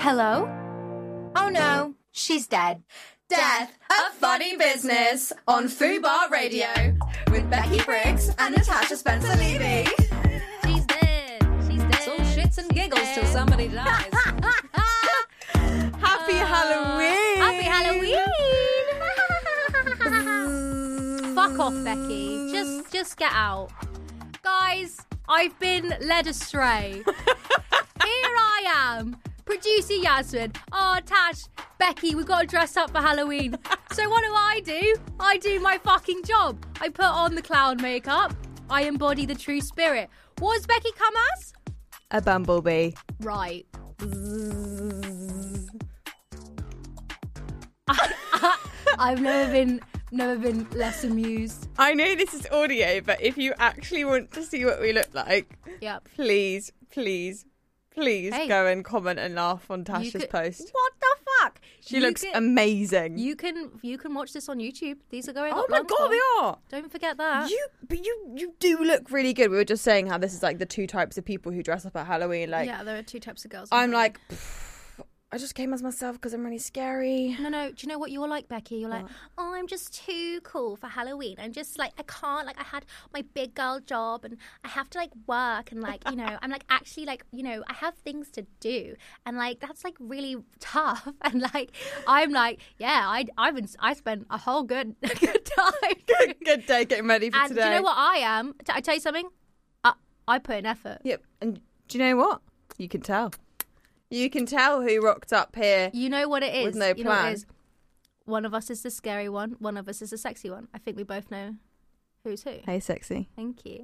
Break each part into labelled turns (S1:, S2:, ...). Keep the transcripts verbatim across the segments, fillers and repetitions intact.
S1: Hello? Oh no, she's dead.
S2: Death, a funny business on Fubar Radio with Becky Briggs and Natasha Spencer Levy.
S3: She's dead. She's dead.
S4: It's all shits and giggles till somebody dies.
S2: Happy Halloween!
S3: Happy Halloween! Fuck off, Becky. Just, just get out, guys. I've been led astray. Here I am, producer Yasmin. Oh, Tash, Becky, we've got to dress up for Halloween. So what do I do? I do my fucking job. I put on the clown makeup. I embody the true spirit. What does Becky come as?
S2: A bumblebee.
S3: Right. I've never been never been less amused.
S2: I know this is audio, but if you actually want to see what we look like,
S3: Yep.
S2: please, please, please
S3: Hey.
S2: go and comment and laugh on
S3: You
S2: Tasha's
S3: could-
S2: post.
S3: What the fuck?
S2: She
S3: You
S2: looks
S3: can-
S2: amazing.
S3: You can you can watch this on YouTube. These are going
S2: oh
S3: up.
S2: my
S3: long
S2: god,
S3: form.
S2: they are.
S3: Don't forget that.
S2: You, but you, you do look really good. We were just saying how this is like the two types of people who dress up at Halloween. Like,
S3: yeah, there are two types of girls.
S2: I'm like, pff, I just came as myself because I'm really scary.
S3: No, no. Do you know what you're like, Becky? You're like,
S2: What?
S3: oh, I'm just too cool for Halloween. I'm just like, I can't. Like, I had my big girl job, and I have to like work, and like, you know, I'm like actually like, you know, I have things to do, and like that's like really tough. And like, I'm like, yeah, I I've been I spent a whole good good time.
S2: Good, good day getting ready for
S3: And
S2: today.
S3: do you know what I am? T- I tell you something. I I put in effort.
S2: Yep. And do you know what? You can tell. You can tell who rocked up here.
S3: You know what it is.
S2: With no
S3: You know what
S2: plan.
S3: it is. One of us is the scary one. One of us is the sexy one. I think we both know who's who.
S2: Hey, sexy.
S3: Thank you.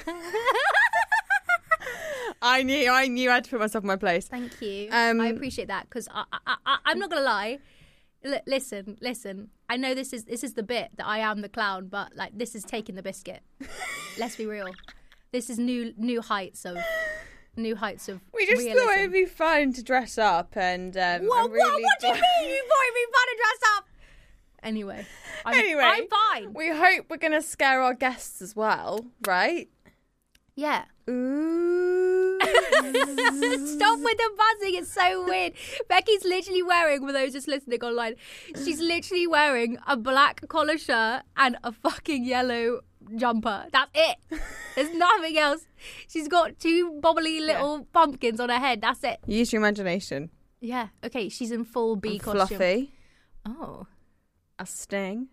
S2: I knew, I knew I had to put myself in my place.
S3: Thank you.
S2: Um,
S3: I appreciate that because I, I, I, I'm not gonna lie. L- listen, listen. I know this is this is the bit that I am the clown, but like this is taking the biscuit. Let's be real. This is new new heights of new heights of.
S2: We just
S3: realism.
S2: thought it'd be fun to dress up and. Um,
S3: What,
S2: I'm really
S3: what, what do you
S2: glad-
S3: mean you thought it'd be fun to dress up? Anyway, I'm,
S2: Anyway,
S3: I'm fine.
S2: We hope we're going to scare our guests as well, right?
S3: Yeah.
S2: Ooh.
S3: Stop with the buzzing. It's so weird. Becky's literally wearing, for those just listening online, she's literally wearing a black collar shirt and a fucking yellow jumper. That's it. There's nothing else. She's got two bobbly little
S2: Yeah.
S3: pumpkins on her head. That's it.
S2: Use your imagination.
S3: Yeah. Okay. She's in full bee
S2: And
S3: costume.
S2: Fluffy.
S3: Oh.
S2: A sting.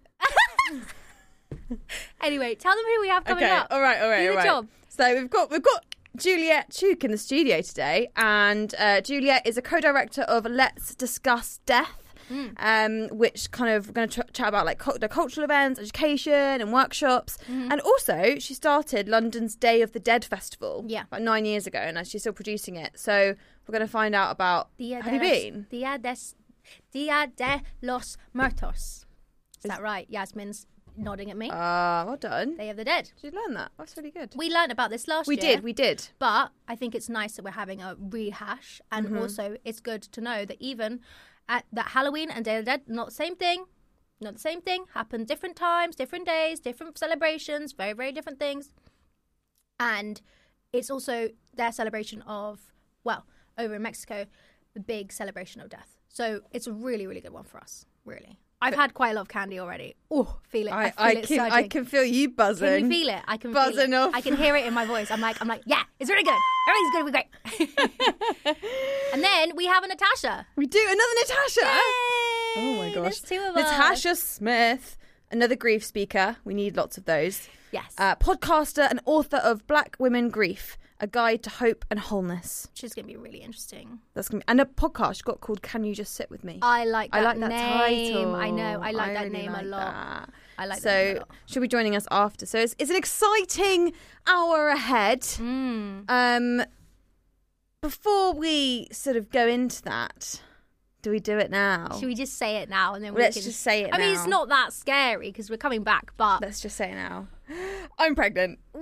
S3: Anyway, tell them who we have coming
S2: Okay.
S3: up.
S2: All right. All right.
S3: Do
S2: all
S3: the
S2: right.
S3: job.
S2: So we've got we've got Juliet Chuk in the studio today, and uh, Juliet is a co-director of Let's Discuss Death,
S3: Mm.
S2: um, which kind of we're going to ch- chat about like cu- the cultural events, education, and workshops,
S3: Mm-hmm.
S2: and also she started London's Day of the Dead festival,
S3: Yeah.
S2: about nine years ago, and she's still producing it. So we're going to find out about.
S3: Dia
S2: Have you
S3: de los-
S2: been?
S3: Dia, des, Dia de los Muertos. Is that right? Yasmin's nodding at me.
S2: Ah, well done.
S3: Day of the Dead.
S2: Did you learn that? That's really good.
S3: We learned about this last
S2: We
S3: year.
S2: did. We did.
S3: But I think it's nice that we're having a rehash. And
S2: Mm-hmm.
S3: also, it's good to know that even at that Halloween and Day of the Dead, not the same thing. Not the same thing. Happen different times, different days, different celebrations, very, very different things. And it's also their celebration of, well, over in Mexico, the big celebration of death. So it's a really, really good one for us. Really. I've had quite a lot of candy already. Oh, feel it. I,
S2: I,
S3: feel
S2: I
S3: it
S2: can I
S3: surging.
S2: can feel you buzzing.
S3: Can you feel it? I can feel
S2: Buzzing
S3: it.
S2: off.
S3: I can hear it in my voice. I'm like, I'm like, yeah, it's really good. Everything's gonna be great. And then we have a Natasha.
S2: We do another Natasha.
S3: Yay!
S2: Oh my gosh.
S3: There's two of us.
S2: Natasha Smith, another grief speaker. We need lots of those.
S3: Yes.
S2: Uh, podcaster and author of Black Women Grief, A Guide to Hope and Wholeness.
S3: Which is gonna be really interesting.
S2: That's gonna be, and a podcast she got called Can You Just Sit With Me?
S3: I like that
S2: I like that
S3: name.
S2: title.
S3: I know. I like that
S2: really
S3: name
S2: like
S3: a lot.
S2: that.
S3: I like
S2: so
S3: that name a lot.
S2: she'll be joining us after. So it's, it's an exciting hour ahead.
S3: Mm.
S2: Um, before we sort of go into that, do we do it now?
S3: Should we just say it now and then we
S2: Let's
S3: can...
S2: just say it
S3: I
S2: now.
S3: mean, it's not that scary because we're coming back, but...
S2: Let's just say it now. I'm pregnant.
S3: What?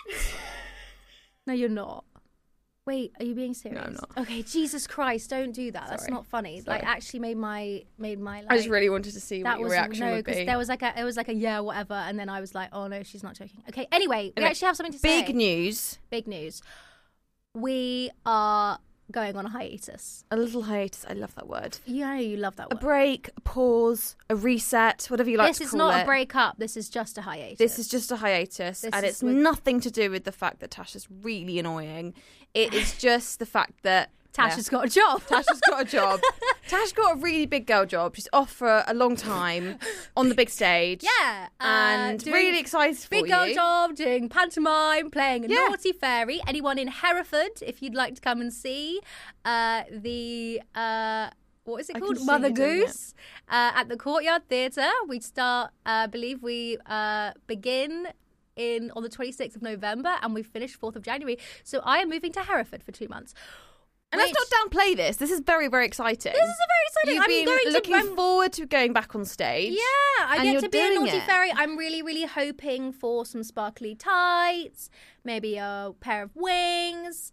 S3: No, you're not. Wait, are you being serious?
S2: I'm not.
S3: Okay, Jesus Christ, don't do that. That's
S2: Sorry.
S3: not funny.
S2: Sorry.
S3: Like, actually made my made my. Like,
S2: I just really wanted to see
S3: that
S2: what your
S3: was
S2: reaction
S3: no,
S2: would
S3: because
S2: be.
S3: there was like a it was like a yeah whatever, and then I was like, oh no, she's not joking. Okay, anyway, we
S2: Okay,
S3: actually have something to
S2: Big
S3: say.
S2: news.
S3: Big news. We are going on a hiatus.
S2: A little hiatus. I love that word.
S3: Yeah, you love that
S2: A
S3: word.
S2: break, a pause, a reset, whatever you like
S3: This
S2: to
S3: is
S2: call
S3: not
S2: it.
S3: a break-up. This is just a hiatus.
S2: This is just a hiatus,
S3: This
S2: and
S3: is
S2: it's
S3: with-
S2: nothing to do with the fact that Tasha's really annoying. It is just the fact that
S3: Tasha's
S2: yeah,
S3: got a job.
S2: Tasha's got a job. Tasha's got a really big girl job. She's off for a long time on the big stage.
S3: Yeah. uh,
S2: And
S3: doing
S2: really excited for
S3: Big girl
S2: you.
S3: job, doing pantomime, playing a
S2: Yeah.
S3: naughty fairy. Anyone in Hereford, if you'd like to come and see uh, the... Uh, what is it
S2: I
S3: called?
S2: can see
S3: Mother
S2: you doing
S3: Goose uh, at the Courtyard Theatre. We start, uh, I believe we uh, begin in on the twenty-sixth of November and we finish fourth of January. So I am moving to Hereford for two months.
S2: And
S3: which-
S2: let's not downplay this. This is very, very exciting.
S3: This is a very exciting.
S2: You've
S3: I'm
S2: been
S3: going
S2: looking
S3: to I'm-
S2: forward to going back on stage.
S3: Yeah, I
S2: and
S3: get
S2: you're
S3: to be a
S2: doing
S3: naughty
S2: it.
S3: fairy. I'm really, really hoping for some sparkly tights, maybe a pair of wings.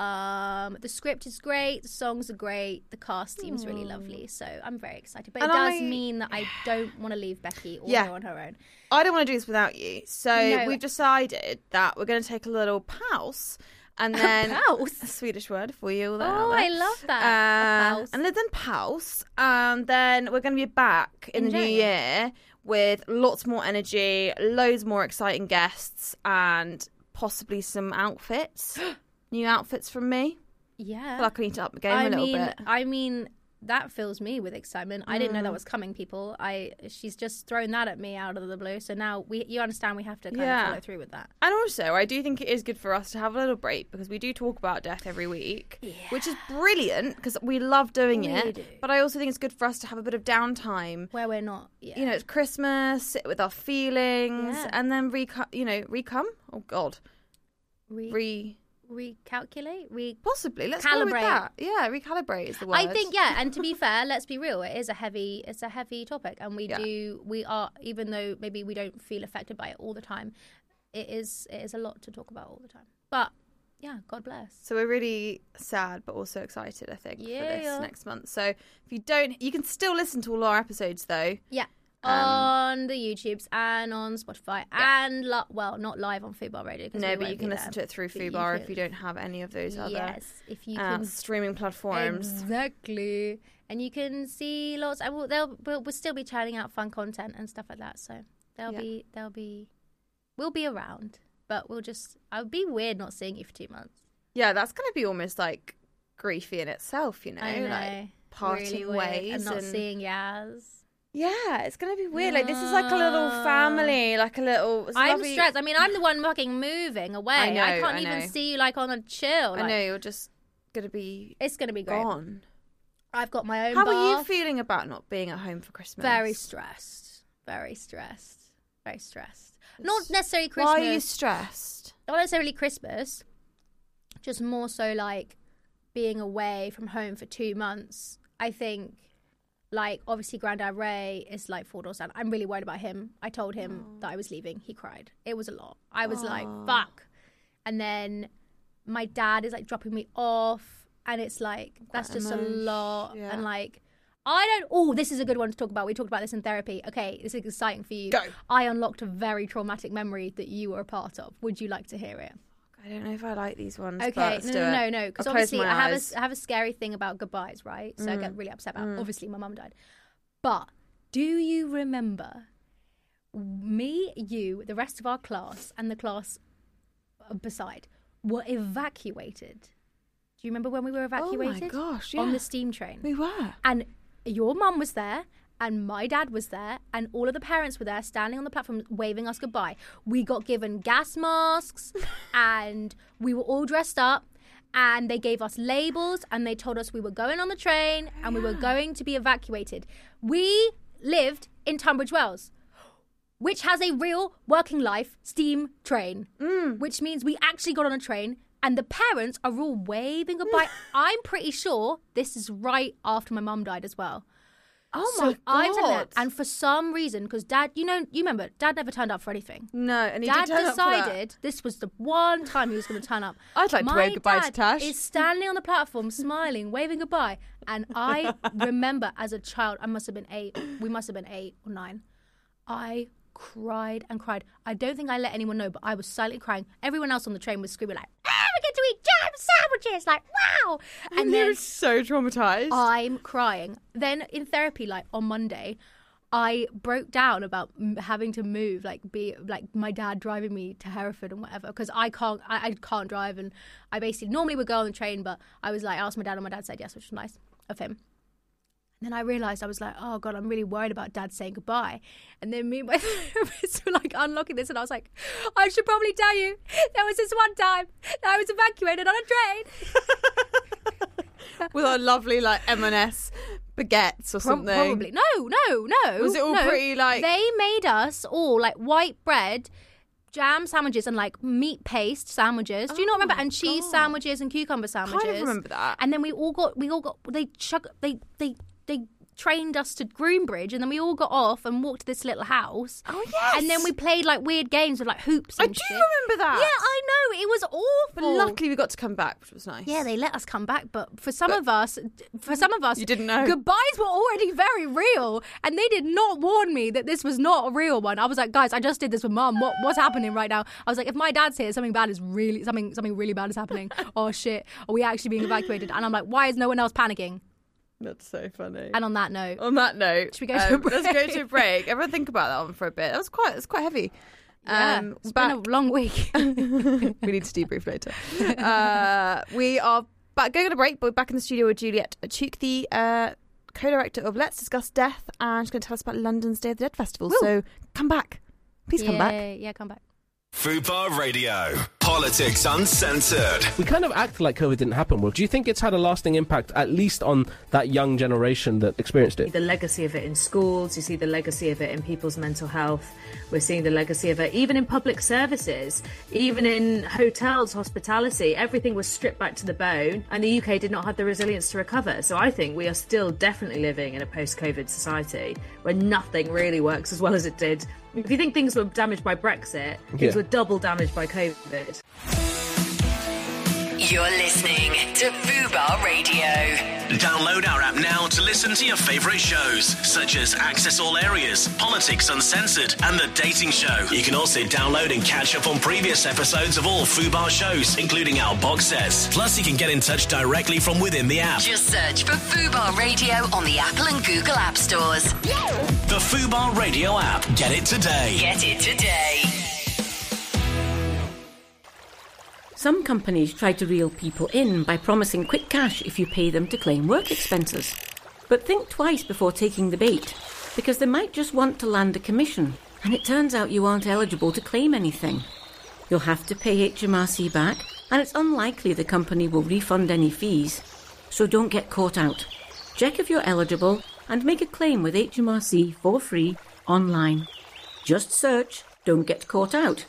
S3: Um, the script is great, the songs are great, the cast team's really lovely. So I'm very excited. But
S2: And
S3: it does
S2: I-
S3: mean that I don't want to leave Becky all
S2: Yeah.
S3: on her own.
S2: I don't want to do this without you. So
S3: No.
S2: we've decided that we're going to take a little pause. And then
S3: Pause?
S2: a Swedish word for you all there.
S3: Oh,
S2: there.
S3: I love that. A
S2: Uh,
S3: pause.
S2: and then pause. And then we're going to be back in,
S3: In
S2: the new
S3: January.
S2: year with lots more energy, loads more exciting guests, and possibly some outfits. New outfits from me. I
S3: Yeah.
S2: feel like I need to up the game
S3: I
S2: a little
S3: mean,
S2: bit.
S3: I mean, that fills me with excitement. I didn't know
S2: Mm.
S3: that was coming, people. I She's just thrown that at me out of the blue. So now we, you understand, we have to kind
S2: Yeah.
S3: of follow through with that.
S2: And also, I do think it is good for us to have a little break because we do talk about death every week, which is brilliant because we love doing
S3: We
S2: it.
S3: do.
S2: But I also think it's good for us to have a bit of downtime.
S3: Where we're not, yeah.
S2: You know, it's Christmas, sit with our feelings,
S3: Yeah.
S2: and then re, you know, recome. Oh God,
S3: Re-
S2: re
S3: recalculate, re.
S2: possibly. Let's go with
S3: Calibrate.
S2: that. Yeah, recalibrate is the word.
S3: I think yeah, and to be fair, let's be real. It is a heavy, it's a heavy topic, and we
S2: Yeah.
S3: do, we are, even though maybe we don't feel affected by it all the time, it is, it is a lot to talk about all the time. But yeah, God bless.
S2: So we're really sad, but also excited. I think for this
S3: Yeah.
S2: next month. So if you don't, you can still listen to all our episodes though.
S3: Yeah.
S2: Um,
S3: on the YouTubes and on Spotify and li- well, not live on Fubar Radio. 'cause
S2: No,
S3: we
S2: but
S3: won't
S2: you
S3: be
S2: can
S3: there.
S2: listen to it through
S3: But you
S2: Fubar if
S3: can-
S2: you don't have any of those other
S3: Yes, if you
S2: uh,
S3: can
S2: streaming platforms.
S3: exactly, and you can see lots. I will. They'll we'll, we'll still be churning out fun content and stuff like that. So they'll
S2: Yeah.
S3: be they'll be we'll be around, but we'll just. It would be weird not seeing you for two months.
S2: Yeah, that's going to be almost like griefy in itself, you know,
S3: I know,
S2: like parting
S3: really weird,
S2: ways
S3: and not
S2: and-
S3: seeing Yaz.
S2: Yeah, it's going to be weird. Like this is like a little family, like a little. it's
S3: I'm
S2: lovely-
S3: stressed. I mean, I'm the one fucking moving away.
S2: I know,
S3: can't
S2: I
S3: even
S2: know.
S3: see you like on a chill.
S2: I
S3: like-
S2: know you're just going to be
S3: It's gonna be great.
S2: gone.
S3: I've got my own.
S2: How are you
S3: bath.
S2: feeling about not being at home for Christmas?
S3: Very stressed. Very stressed. Very stressed. Not necessarily Christmas.
S2: Why are you stressed?
S3: Not necessarily Christmas. Just more so like being away from home for two months. I think, like, obviously Grandad Ray is like four doors down. I'm really worried about him. I told him that I was leaving. He cried. It was a lot. I was like, fuck. And then my dad is like dropping me off. And it's like, that's just a
S2: emotion,
S3: lot.
S2: yeah.
S3: And like, I don't. Oh, this is a good one to talk about. We talked about this in therapy. Okay, this is exciting for you.
S2: Go.
S3: I unlocked a very traumatic memory that you were a part of. Would you like to hear it?
S2: I don't know if I like these ones.
S3: Okay,
S2: but let's
S3: no,
S2: do
S3: no,
S2: it.
S3: no, no, because
S2: I'll close
S3: obviously
S2: my
S3: I have
S2: eyes.
S3: a, I have a scary thing about goodbyes, right? So I get really upset about.
S2: Mm.
S3: Obviously, my mum died, but do you remember me, you, the rest of our class, and the class beside were evacuated? Do you remember when we were evacuated?
S2: Oh my gosh!
S3: On
S2: yeah.
S3: the steam train.
S2: We were.
S3: And your mum was there, and my dad was there, and all of the parents were there standing on the platform waving us goodbye. We got given gas masks, and we were all dressed up, and they gave us labels, and they told us we were going on the train, and we were going to be evacuated. We lived in Tunbridge Wells, which has a real working life steam train,
S2: Mm.
S3: which means we actually got on a train. And the parents are all waving goodbye. I'm pretty sure this is right after my mum died as well.
S2: Oh
S3: so
S2: my god!
S3: I'm telling you, and for some reason, because Dad, you know, you remember, Dad never turned up for anything.
S2: no, and he
S3: Dad
S2: did turn up for that.
S3: decided this was the one time he was going to turn up.
S2: I'd like to
S3: My
S2: wave goodbye to
S3: dad
S2: Tash.
S3: is standing on the platform, smiling, waving goodbye, and I remember as a child, I must have been eight. We must have been eight or nine. I cried and cried. I don't think I let anyone know, but I was silently crying. Everyone else on the train was screaming like, "Ah, we get to eat jam sandwiches, like, wow. And
S2: You're
S3: then
S2: so traumatized.
S3: I'm crying. Then in therapy, like on Monday, I broke down about m- having to move, like be like my dad driving me to Hereford and whatever, because I can't, I, I can't drive, and I basically normally would go on the train, but I was like, I asked my dad, and my dad said yes, which was nice of him. And then I realised, I was like, oh God, I'm really worried about Dad saying goodbye. And then me and my therapist were like unlocking this, and I was like, I should probably tell you, there was this one time that I was evacuated on a train.
S2: With our lovely like M and S baguettes or
S3: Pro-
S2: something.
S3: Probably. No, no, no.
S2: Was it all
S3: no.
S2: pretty, like-
S3: They made us all like white bread, jam sandwiches, and like meat paste sandwiches. Do you not
S2: Oh
S3: remember?
S2: my
S3: And cheese
S2: God.
S3: sandwiches and cucumber sandwiches.
S2: Kind of remember that.
S3: And then we all got, we all got, they chug, they, they, they trained us to Groombridge, and then we all got off and walked to this little house.
S2: Oh, yes.
S3: And then we played like weird games with like hoops
S2: I
S3: and
S2: do
S3: shit.
S2: remember that.
S3: Yeah, I know. It was
S2: But
S3: awful.
S2: luckily we got to come back, which was nice.
S3: Yeah, they let us come back, but for some
S2: But-
S3: of us, for some of us,
S2: You didn't know.
S3: goodbyes were already very real, and they did not warn me that this was not a real one. I was like, guys, I just did this with Mum. What what's happening right now? I was like, if my dad's here, something bad is really something something really bad is happening. Oh shit, are we actually being evacuated? And I'm like, why is no one else panicking?
S2: That's so funny.
S3: And on that note,
S2: On that note,
S3: Should we go to a
S2: um, let's go
S3: break?
S2: to a break. Everyone think about that one for a bit. That was quite, it's quite heavy.
S3: yeah,
S2: Um,
S3: it's
S2: back-
S3: been a long week.
S2: we need to debrief later. Uh, we are back, going on a break, but we're back in the studio with Juliet Chuk, the uh, co-director of Let's Discuss Death, and she's going to tell us about London's Day of the Dead Festival.
S3: Woo.
S2: So come back. Please come back.
S3: Yeah, yeah, come back.
S5: Fubar Radio. Politics Uncensored.
S6: We kind of act like COVID didn't happen. Well, do you think it's had a lasting impact, at least on that young generation that experienced it?
S7: The legacy of it in schools, you see the legacy of it in people's mental health. We're seeing the legacy of it even in public services, even in hotels, hospitality. Everything was stripped back to the bone, and the U K did not have the resilience to recover. So I think we are still definitely living in a post-COVID society where nothing really works as well as it did. If you think things were damaged by Brexit, things
S6: Yeah.
S7: were double damaged by COVID.
S8: You're listening to Fubar Radio.
S5: Download our app now to listen to your favourite shows, such as Access All Areas, Politics Uncensored, and The Dating Show. You can also download and catch up on previous episodes of all Fubar shows, including our box sets. Plus, you can get in touch directly from within the app.
S8: Just search for Fubar Radio on the Apple and Google App Stores.
S5: The Fubar Radio app. Get it today.
S8: Get it today.
S9: Some companies try to reel people in by promising quick cash if you pay them to claim work expenses. But think twice before taking the bait, because they might just want to land a commission, and it turns out you aren't eligible to claim anything. You'll have to pay H M R C back, and it's unlikely the company will refund any fees. So don't get caught out. Check if you're eligible and make a claim with H M R C for free online. Just search "Don't Get Caught Out."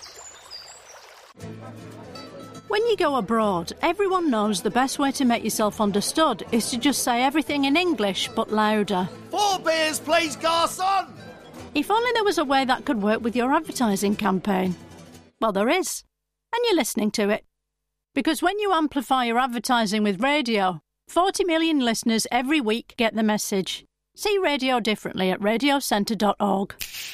S10: When you go abroad, everyone knows the best way to make yourself understood is to just say everything in English, but louder.
S11: Four beers, please, garçon!
S10: If only there was a way that could work with your advertising campaign. Well, there is. And you're listening to it. Because when you amplify your advertising with radio, forty million listeners every week get the message. See radio differently at radio centre dot org.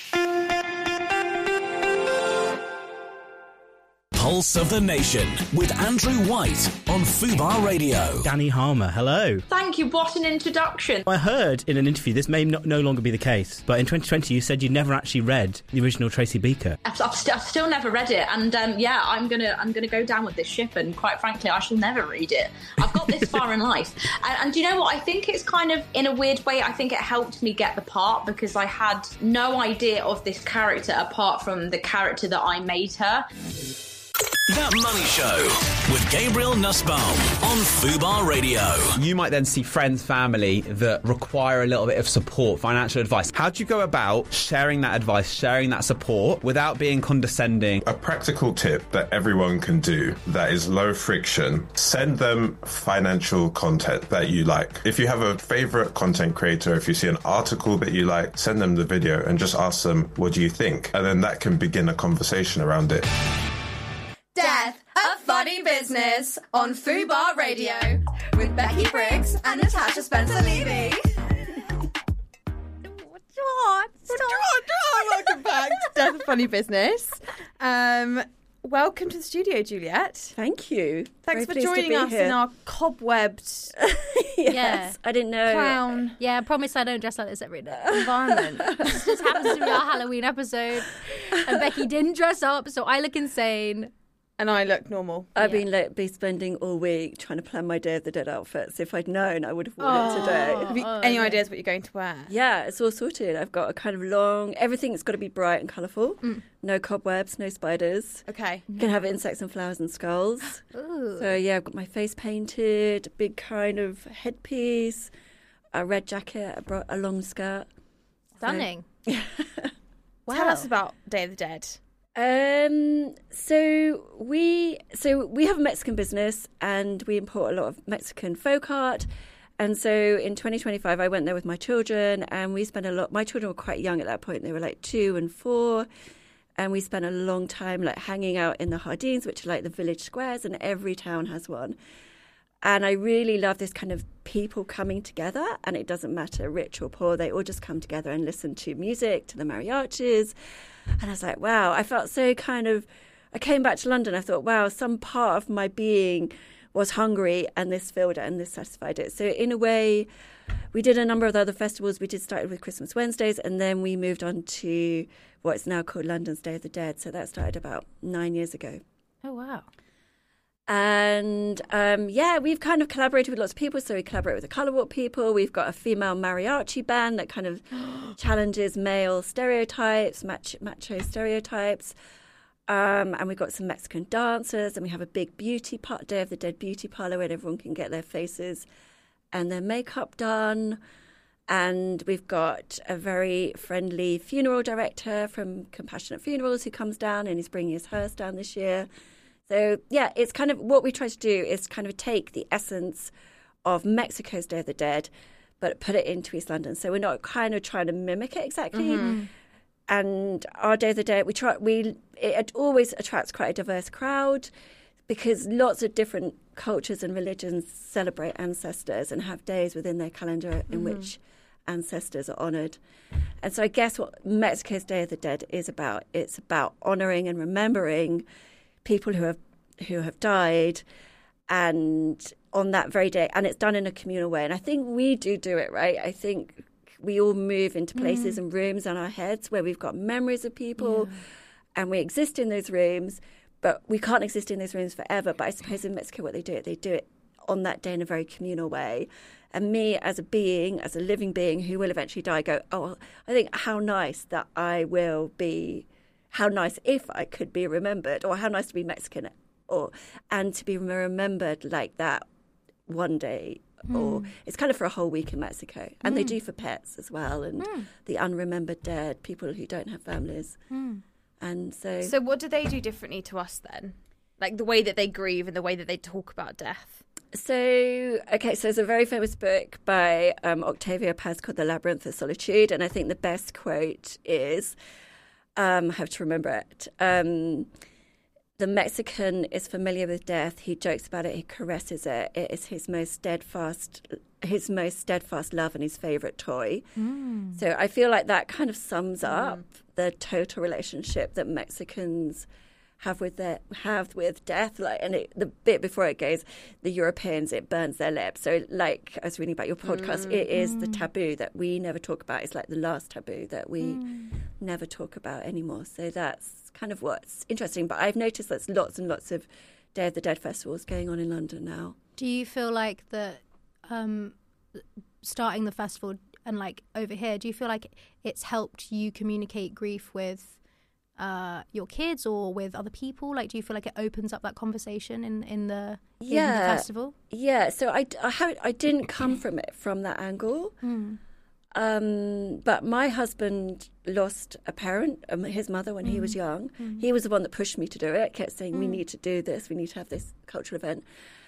S5: Pulse of the Nation with Andrew White on Fubar Radio.
S12: Danny Harmer, hello.
S13: Thank you, what an introduction.
S12: I heard in an interview, this may not, no longer be the case, but in twenty twenty you said you'd never actually read the original Tracy Beaker.
S13: I've, I've, st- I've still never read it, and um, yeah, I'm gonna I'm gonna go down with this ship, and quite frankly, I shall never read it. I've got this far in life, and, and do you know what? I think it's kind of, in a weird way, I think it helped me get the part, because I had no idea of this character apart from the character that I made her.
S5: That Money Show with Gabriel Nussbaum on Fubar Radio.
S14: You might then see friends, family that require a little bit of support, financial advice. How do you go about sharing that advice, sharing that support without being condescending?
S15: A practical tip that everyone can do that is low friction, send them financial content that you like. If you have a favorite content creator, if you see an article that you like, send them the video and just ask them, what do you think? And then that can begin a conversation around it.
S16: Death, a funny business on Fubar Radio with Becky Briggs and Natasha Spencer-Levy.
S2: Welcome back to Death, a Funny Business. Um, welcome to the studio, Juliet.
S17: Thank you.
S2: Thanks
S17: Very
S2: for
S17: pleased to
S2: joining
S17: be
S2: us
S17: here.
S2: in our cobwebbed
S17: Yes,
S3: Yeah.
S17: I didn't know.
S2: clown
S3: Yeah, I promise I don't dress like this every day.
S2: environment.
S3: This just happens to be our Halloween episode. And Becky didn't dress up, so I look insane.
S2: And I look normal.
S17: I've
S3: Yeah.
S17: been like, be spending all week trying to plan my Day of the Dead outfits. If I'd known, I would have worn it today.
S2: Have you
S3: Oh,
S2: any
S3: no.
S2: ideas what you're going to wear?
S17: Yeah, it's all sorted. I've got a kind of long, everything's got to be bright and colourful.
S3: Mm.
S17: No cobwebs, no spiders.
S2: Okay.
S17: You can have insects and flowers and skulls.
S3: Ooh.
S17: So yeah, I've got my face painted, a big kind of headpiece, a red jacket, a, bro- a long skirt.
S3: Stunning. Wow.
S2: Tell us about Day of the Dead.
S17: Um. So we so we have a Mexican business and we import a lot of Mexican folk art. And so in twenty twenty-five, I went there with my children, and we spent a lot. My children were quite young at that point; they were like two and four, and we spent a long time like hanging out in the jardins, which are like the village squares, and every town has one. And I really love this kind of people coming together, and it doesn't matter rich or poor; they all just come together and listen to music, to the mariachis. And I was like, wow, I felt so kind of, I came back to London, I thought, wow, some part of my being was hungry and this filled it and this satisfied it. So in a way, we did a number of other festivals. We did started with Christmas Wednesdays, and then we moved on to what's now called London's Day of the Dead. So that started about nine years ago.
S3: Oh, wow.
S17: And um, yeah, we've kind of collaborated with lots of people. So we collaborate with the Colour Walk people. We've got a female mariachi band that kind of challenges male stereotypes, macho, macho stereotypes. Um, and we've got some Mexican dancers. And we have a big beauty part, Day of the Dead beauty parlour where everyone can get their faces and their makeup done. And we've got a very friendly funeral director from Compassionate Funerals who comes down and is bringing his hearse down this year. So, yeah, it's kind of what we try to do is kind of take the essence of Mexico's Day of the Dead, but put it into East London. So we're not kind of trying to mimic it exactly.
S2: Mm-hmm.
S17: And our Day of the Dead, we try, we it always attracts quite a diverse crowd because lots of different cultures and religions celebrate ancestors and have days within their calendar in
S2: Mm-hmm.
S17: which ancestors are honoured. And so I guess what Mexico's Day of the Dead is about, it's about honouring and remembering people who have who have died, and on that very day, and it's done in a communal way. And I think we do do it right. I think we all move into places
S2: Mm.
S17: and rooms in our heads where we've got memories of people, and we exist in those rooms, but we can't exist in those rooms forever. But I suppose in Mexico, what they do it, they do it on that day in a very communal way. And me, as a being, as a living being who will eventually die, go, oh, I think how nice that I will be. How nice if I could be remembered, or how nice to be Mexican, or and to be remembered like that one day. Mm. Or it's kind of for a whole week in Mexico, and mm. they do for pets as well, and mm. the unremembered dead, people who don't have families.
S2: Mm.
S17: And so,
S2: so what do they do differently to us then? Like the way that they grieve and the way that they talk about death.
S17: So, okay, so there's a very famous book by um, Octavio Paz called The Labyrinth of Solitude, and I think the best quote is. Um, I have to remember it. Um, the Mexican is familiar with death. He jokes about it. He caresses it. It is his most steadfast, his most steadfast love and his favorite toy. Mm. So I feel like that kind of sums mm. up the total relationship that Mexicans have with their have with death. Like, and it, the bit before it goes, the Europeans, it burns their lips. So, like I was reading about your podcast, mm. it is the taboo that we never talk about. It's like the last taboo that we. Mm. never talk about anymore. So that's kind of what's interesting. But I've noticed there's lots and lots of Day of the Dead festivals going on in London now.
S3: Do you feel like that um, starting the festival and like over here, do you feel like it's helped you communicate grief with uh, your kids or with other people? Like, do you feel like it opens up that conversation in, in, the,
S17: yeah.
S3: in the festival?
S17: Yeah. So I, I, haven't, I didn't come from it from that angle. Mm. Um, but my husband lost a parent, um, his mother, when mm. he was young. Mm. He was the one that pushed me to do it, kept saying, mm. we need to do this, we need to have this cultural event.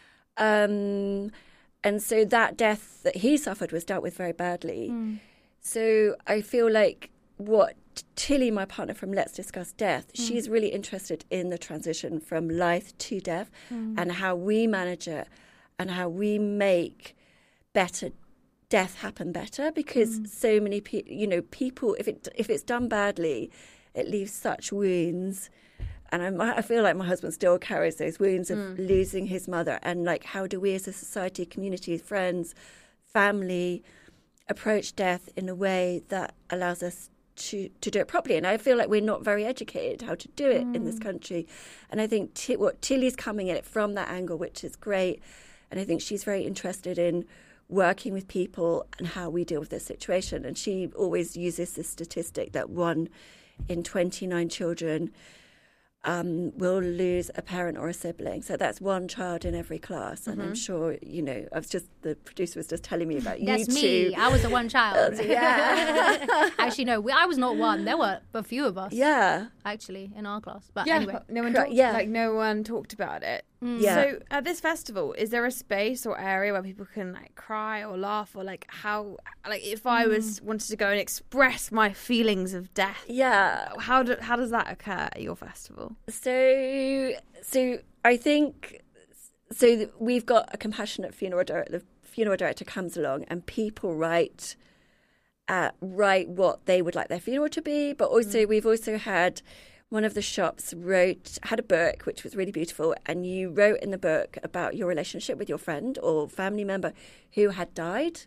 S17: Um, and so that death that he suffered was dealt with very badly. Mm. So I feel like what Tilly, my partner from Let's Discuss Death, mm. she's really interested in the transition from life to death mm. and how we manage it and how we make better death happen better, because mm. so many people, you know, people, if it if it's done badly, it leaves such wounds And I'm, I feel like my husband still carries those wounds of
S2: Mm.
S17: losing his mother. And like, how do we as a society, community, friends, family approach death in a way that allows us to, to do it properly? And I feel like we're not very educated how to do it mm. in this country. And I think T- what Tilly's coming at it from that angle, which is great. And I think she's very interested in working with people and how we deal with this situation. And she always uses this statistic that one in twenty-nine children um, will lose a parent or a sibling. So that's one child in every class. And
S3: Mhm.
S17: I'm sure, you know, I was just, the producer was just telling me about you
S3: That's
S17: two.
S3: me. I was the one child.
S17: Uh, yeah.
S3: Actually, no, we, I was not one. There were a few of us.
S17: Yeah.
S3: Actually, in our class. But
S2: yeah,
S3: anyway.
S2: no one
S17: Correct,
S2: talked,
S17: yeah.
S2: like no one talked about it.
S3: Mm.
S17: Yeah.
S2: So at this festival, is there a space or area where people can like cry or laugh, or like how, like if I was wanted to go and express my feelings of death?
S17: Yeah.
S2: How do, how does that occur at your festival?
S17: So, so I think, so th- we've got a compassionate funeral director. The funeral director comes along, and people write, uh, write what they would like their funeral to be. But also, mm. we've also had one of the shops wrote had a book which was really beautiful, and you wrote in the book about your relationship with your friend or family member who had died,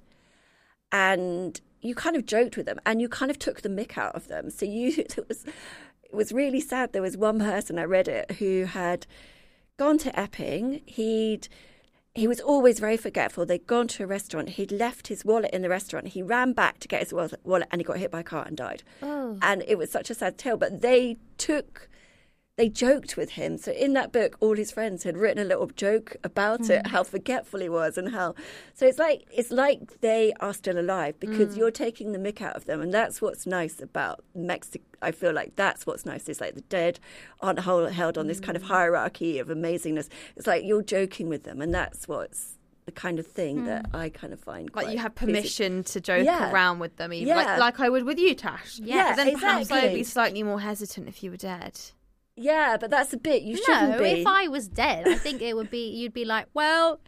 S17: and you kind of joked with them, and you kind of took the mick out of them. So you, it was. It was really sad. There was one person, I read it, who had gone to Epping. He'd he was always very forgetful. They'd gone to a restaurant. He'd left his wallet in the restaurant. He ran back to get his wallet, and he got hit by a car and died.
S3: Oh.
S17: And it was such a sad tale. But they took, they joked with him. So in that book, all his friends had written a little joke about mm. it, how forgetful he was, and how. So it's like it's like they are still alive because mm. you're taking the mick out of them, and that's what's nice about Mexico. I feel like that's what's nice. It's like the dead aren't hold, held on this kind of hierarchy of amazingness. It's like you're joking with them, and that's what's the kind of thing mm. that I kind of find
S2: like
S17: quite
S2: you have permission
S17: busy.
S2: to joke
S17: yeah.
S2: around with them, even
S17: yeah.
S2: like, like I would with you, Tash.
S17: Yeah,
S2: but then perhaps
S17: exactly.
S2: I'd be slightly more hesitant if you were dead.
S17: Yeah, but that's a bit you shouldn't
S3: no,
S17: be.
S3: if I was dead, I think it would be you'd be like, well,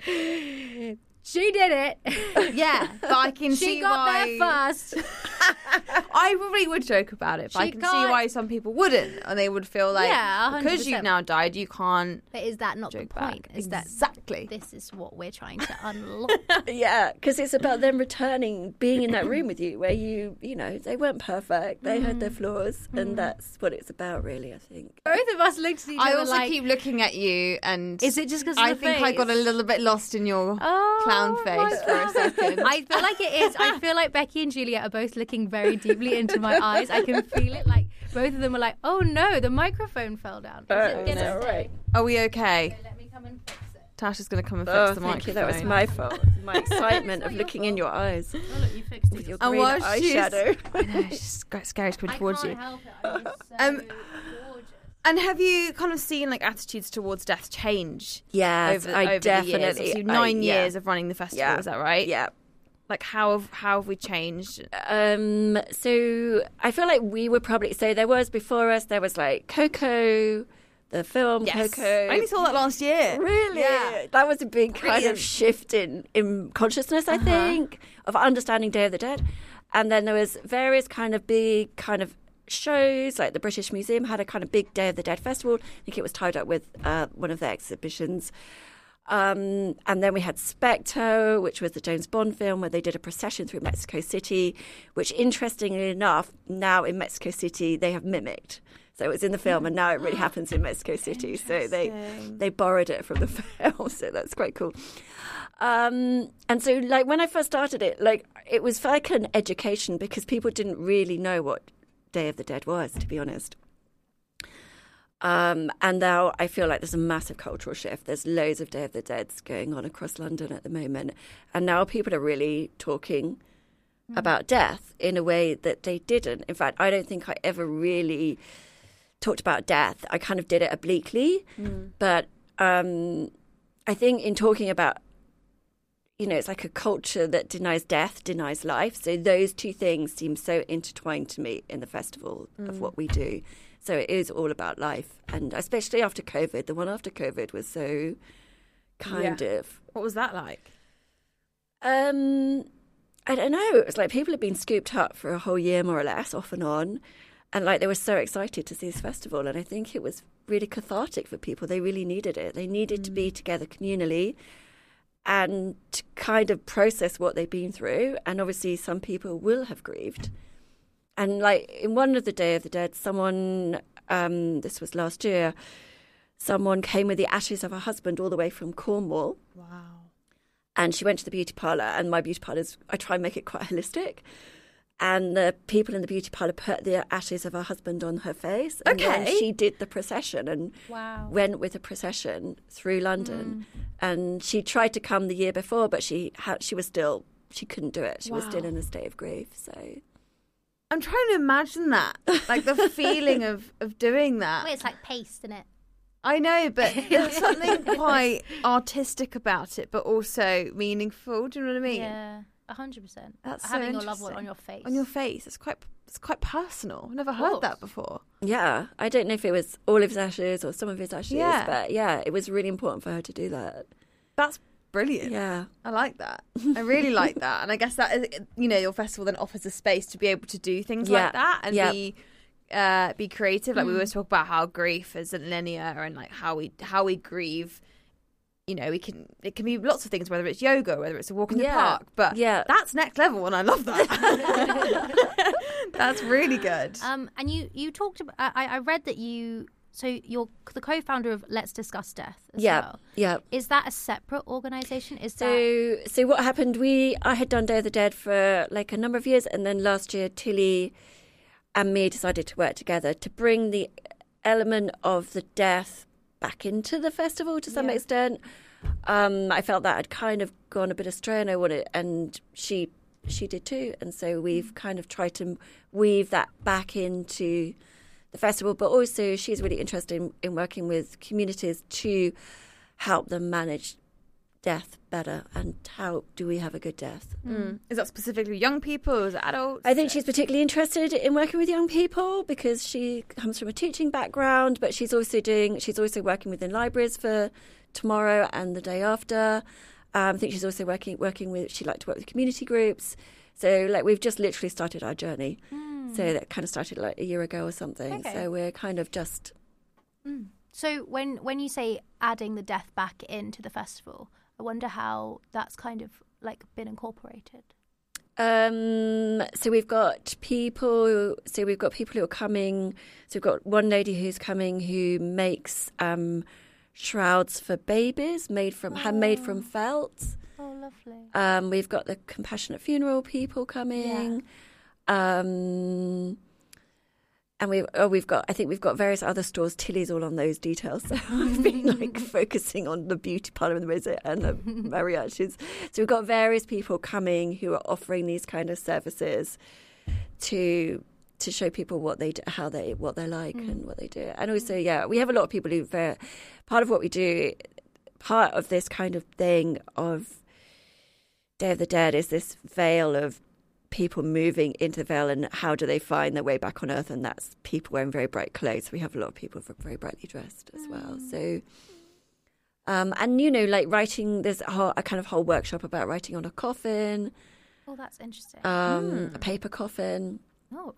S3: she did it.
S2: Yeah, but I can
S3: she
S2: see
S3: got
S2: why.
S3: there first.
S2: I probably would joke about it, but
S3: She
S2: I can
S3: can't-
S2: see why some people wouldn't, and they would feel like
S3: Yeah, one hundred
S2: because
S3: percent.
S2: you've now died, you can't.
S3: But is that not the
S2: joke
S3: point?
S2: back.
S3: Is that
S2: Exactly.
S3: this is what we're trying to unlock?
S17: Yeah, because it's about them returning, being in that room with you, where you, you know, they weren't perfect, they had their flaws, and that's what it's about, really. I think.
S3: Both of us looked at each
S2: I
S3: other
S2: also
S3: like,
S2: keep looking at you, and
S3: is it just because
S2: I think I got a little bit lost in your
S3: Oh,
S2: clown
S3: my
S2: face for a second.
S3: I feel like it is. I feel like Becky and Juliet are both looking very deeply into my eyes. I can feel it. Like both of them are like, "Oh no, the microphone fell down." Is
S17: Oh,
S3: it gonna
S17: no,
S3: stay?
S17: right.
S2: Are we okay?
S3: Let me come and fix it.
S2: Tasha's going to come and fix
S17: Oh,
S2: the
S17: thank you.
S2: microphone.
S17: That was my fault. My excitement of looking in your eyes.
S3: Oh look, you fixed it.
S17: With your
S2: And
S17: green
S2: while she's-
S17: eyeshadow.
S2: I know, it's just quite scary to come
S3: I
S2: towards
S3: can't
S2: you.
S3: help it. I'm just so
S2: Um,
S3: gorgeous.
S2: And have you kind of seen like attitudes towards death change?
S17: Yes,
S2: over,
S17: I
S2: over
S17: definitely.
S2: The years? Obviously,
S17: I-
S2: nine
S17: yeah.
S2: years of running the festival.
S17: Yeah.
S2: Is that right?
S17: Yeah.
S2: Like how have how have we changed?
S17: Um, so I feel like we were probably so there was before us there was like Coco, the film
S2: Yes.
S17: Coco.
S2: I only saw that last year.
S17: Really,
S2: Yeah.
S17: that was a big kind
S2: Brilliant.
S17: of shift in in consciousness, I
S2: Uh-huh.
S17: think, of understanding Day of the Dead. And then there was various kind of big kind of shows, like the British Museum had a kind of big Day of the Dead festival. I think it was tied up with uh, one of their exhibitions. Um, and then we had Spectre, which was the James Bond film where they did a procession through Mexico City, which interestingly enough, now in Mexico City, they have mimicked. So it was in the film and now it really happens in Mexico City. So they, they borrowed it from the film. So that's quite cool. Um, and so like when I first started it, like it was like an education because people didn't really know what Day of the Dead was, to be honest. Um, and now I feel like there's a massive cultural shift. There's loads of Day of the Deads going on across London at the moment. And now people are really talking mm. about death in a way that they didn't. In fact, I don't think I ever really talked about death. I kind of did it obliquely. Mm. But um, I think in talking about, you know, it's like a culture that denies death, denies life. So those two things seem so intertwined to me in the festival mm. of what we do. So it is all about life. And especially after COVID, the one after COVID was so kind
S2: Yeah.
S17: of...
S2: What was that like?
S17: Um, I don't know. It was like people had been scooped up for a whole year, more or less, off and on. And like they were so excited to see this festival, and I think it was really cathartic for people. They really needed it. They needed mm. to be together communally and to kind of process what they've been through. And obviously some people will have grieved. And like in one of the Day of the Dead, someone, um, this was last year, someone came with the ashes of her husband all the way from Cornwall.
S2: Wow.
S17: And she went to the beauty parlour, and my beauty parlours, I try and make it quite holistic. And the people in the beauty parlour put the ashes of her husband on her face. And
S2: okay.
S17: then she did the procession and
S3: wow.
S17: went with the procession through London. Mm. And she tried to come the year before, but she ha- she was still, she couldn't do it. She wow. was still in a state of grief. So
S2: I'm trying to imagine that, like the feeling of, of doing that.
S3: Wait, it's like paste, isn't it?
S2: I know, but there's something quite artistic about it, but also meaningful. Do you know what I mean?
S3: Yeah. A hundred percent.
S2: That's so
S3: having your loved one on your face.
S2: On your face. It's quite. It's quite personal. I've never heard that before.
S17: Yeah, I don't know if it was all of his ashes or some of his ashes,
S2: yeah.
S17: but yeah, it was really important for her to do that.
S2: That's brilliant.
S17: Yeah,
S2: I like that. I really like that, and I guess that is, you know, your festival then offers a space to be able to do things
S17: yeah.
S2: like that and
S17: yeah.
S2: be. Uh, be creative. Like mm. we always talk about how grief isn't linear, and like how we how we grieve. You know, we can it can be lots of things, whether it's yoga, whether it's a walk in the
S17: yeah.
S2: park. But
S17: yeah.
S2: that's next level, and I love that. That's really good.
S3: Um, and you you talked about. I, I read that you. So you're the co-founder of Let's Discuss Death. As
S17: yeah,
S3: well.
S17: yeah.
S3: Is that a separate organisation? Is
S17: so
S3: that...
S17: so what happened? We I had done Day of the Dead for like a number of years, and then last year Tilly and me decided to work together to bring the element of the death back into the festival to some
S2: yeah.
S17: extent. Um, I felt that had kind of gone a bit astray, and I wanted, and she she did too. And so we've kind of tried to weave that back into the festival. But also, she's really interested in, in working with communities to help them manage death better, and how do we have a good death.
S2: Mm. Is that specifically young people or is it adults?
S17: I think she's particularly interested in working with young people because she comes from a teaching background, but she's also doing she's also working within libraries for tomorrow and the day after. um, I think she's also working working with she'd like to work with community groups. So like we've just literally started our journey. mm. So that kind of started like a year ago or something.
S3: Okay.
S17: So we're kind of just
S3: mm. So when when you say adding the death back into the festival, I wonder how that's kind of like been incorporated.
S17: Um, so we've got people. So we've got people who are coming. So we've got one lady who's coming who makes um, shrouds for babies made from oh. handmade from felt.
S3: Oh, lovely.
S17: Um, we've got the compassionate funeral people coming. Yeah. Um, And we've oh, we've got I think we've got various other stores. Tilly's all on those details. So I've been like focusing on the beauty parlour and the Rosette and the mariachis. So we've got various people coming who are offering these kind of services to to show people what they do, how they what they're like mm. and what they do. And also, yeah, we have a lot of people who uh, part of what we do. Part of this kind of thing of Day of the Dead is this veil of people moving into the veil, and how do they find their way back on Earth? And that's people wearing very bright clothes. We have a lot of people very brightly dressed as well.
S3: Mm.
S17: So, um, and you know, like writing, there's a, whole, a kind of whole workshop about writing on a coffin.
S3: Oh, that's interesting.
S17: Um,
S3: mm.
S17: A paper coffin.
S3: Oh.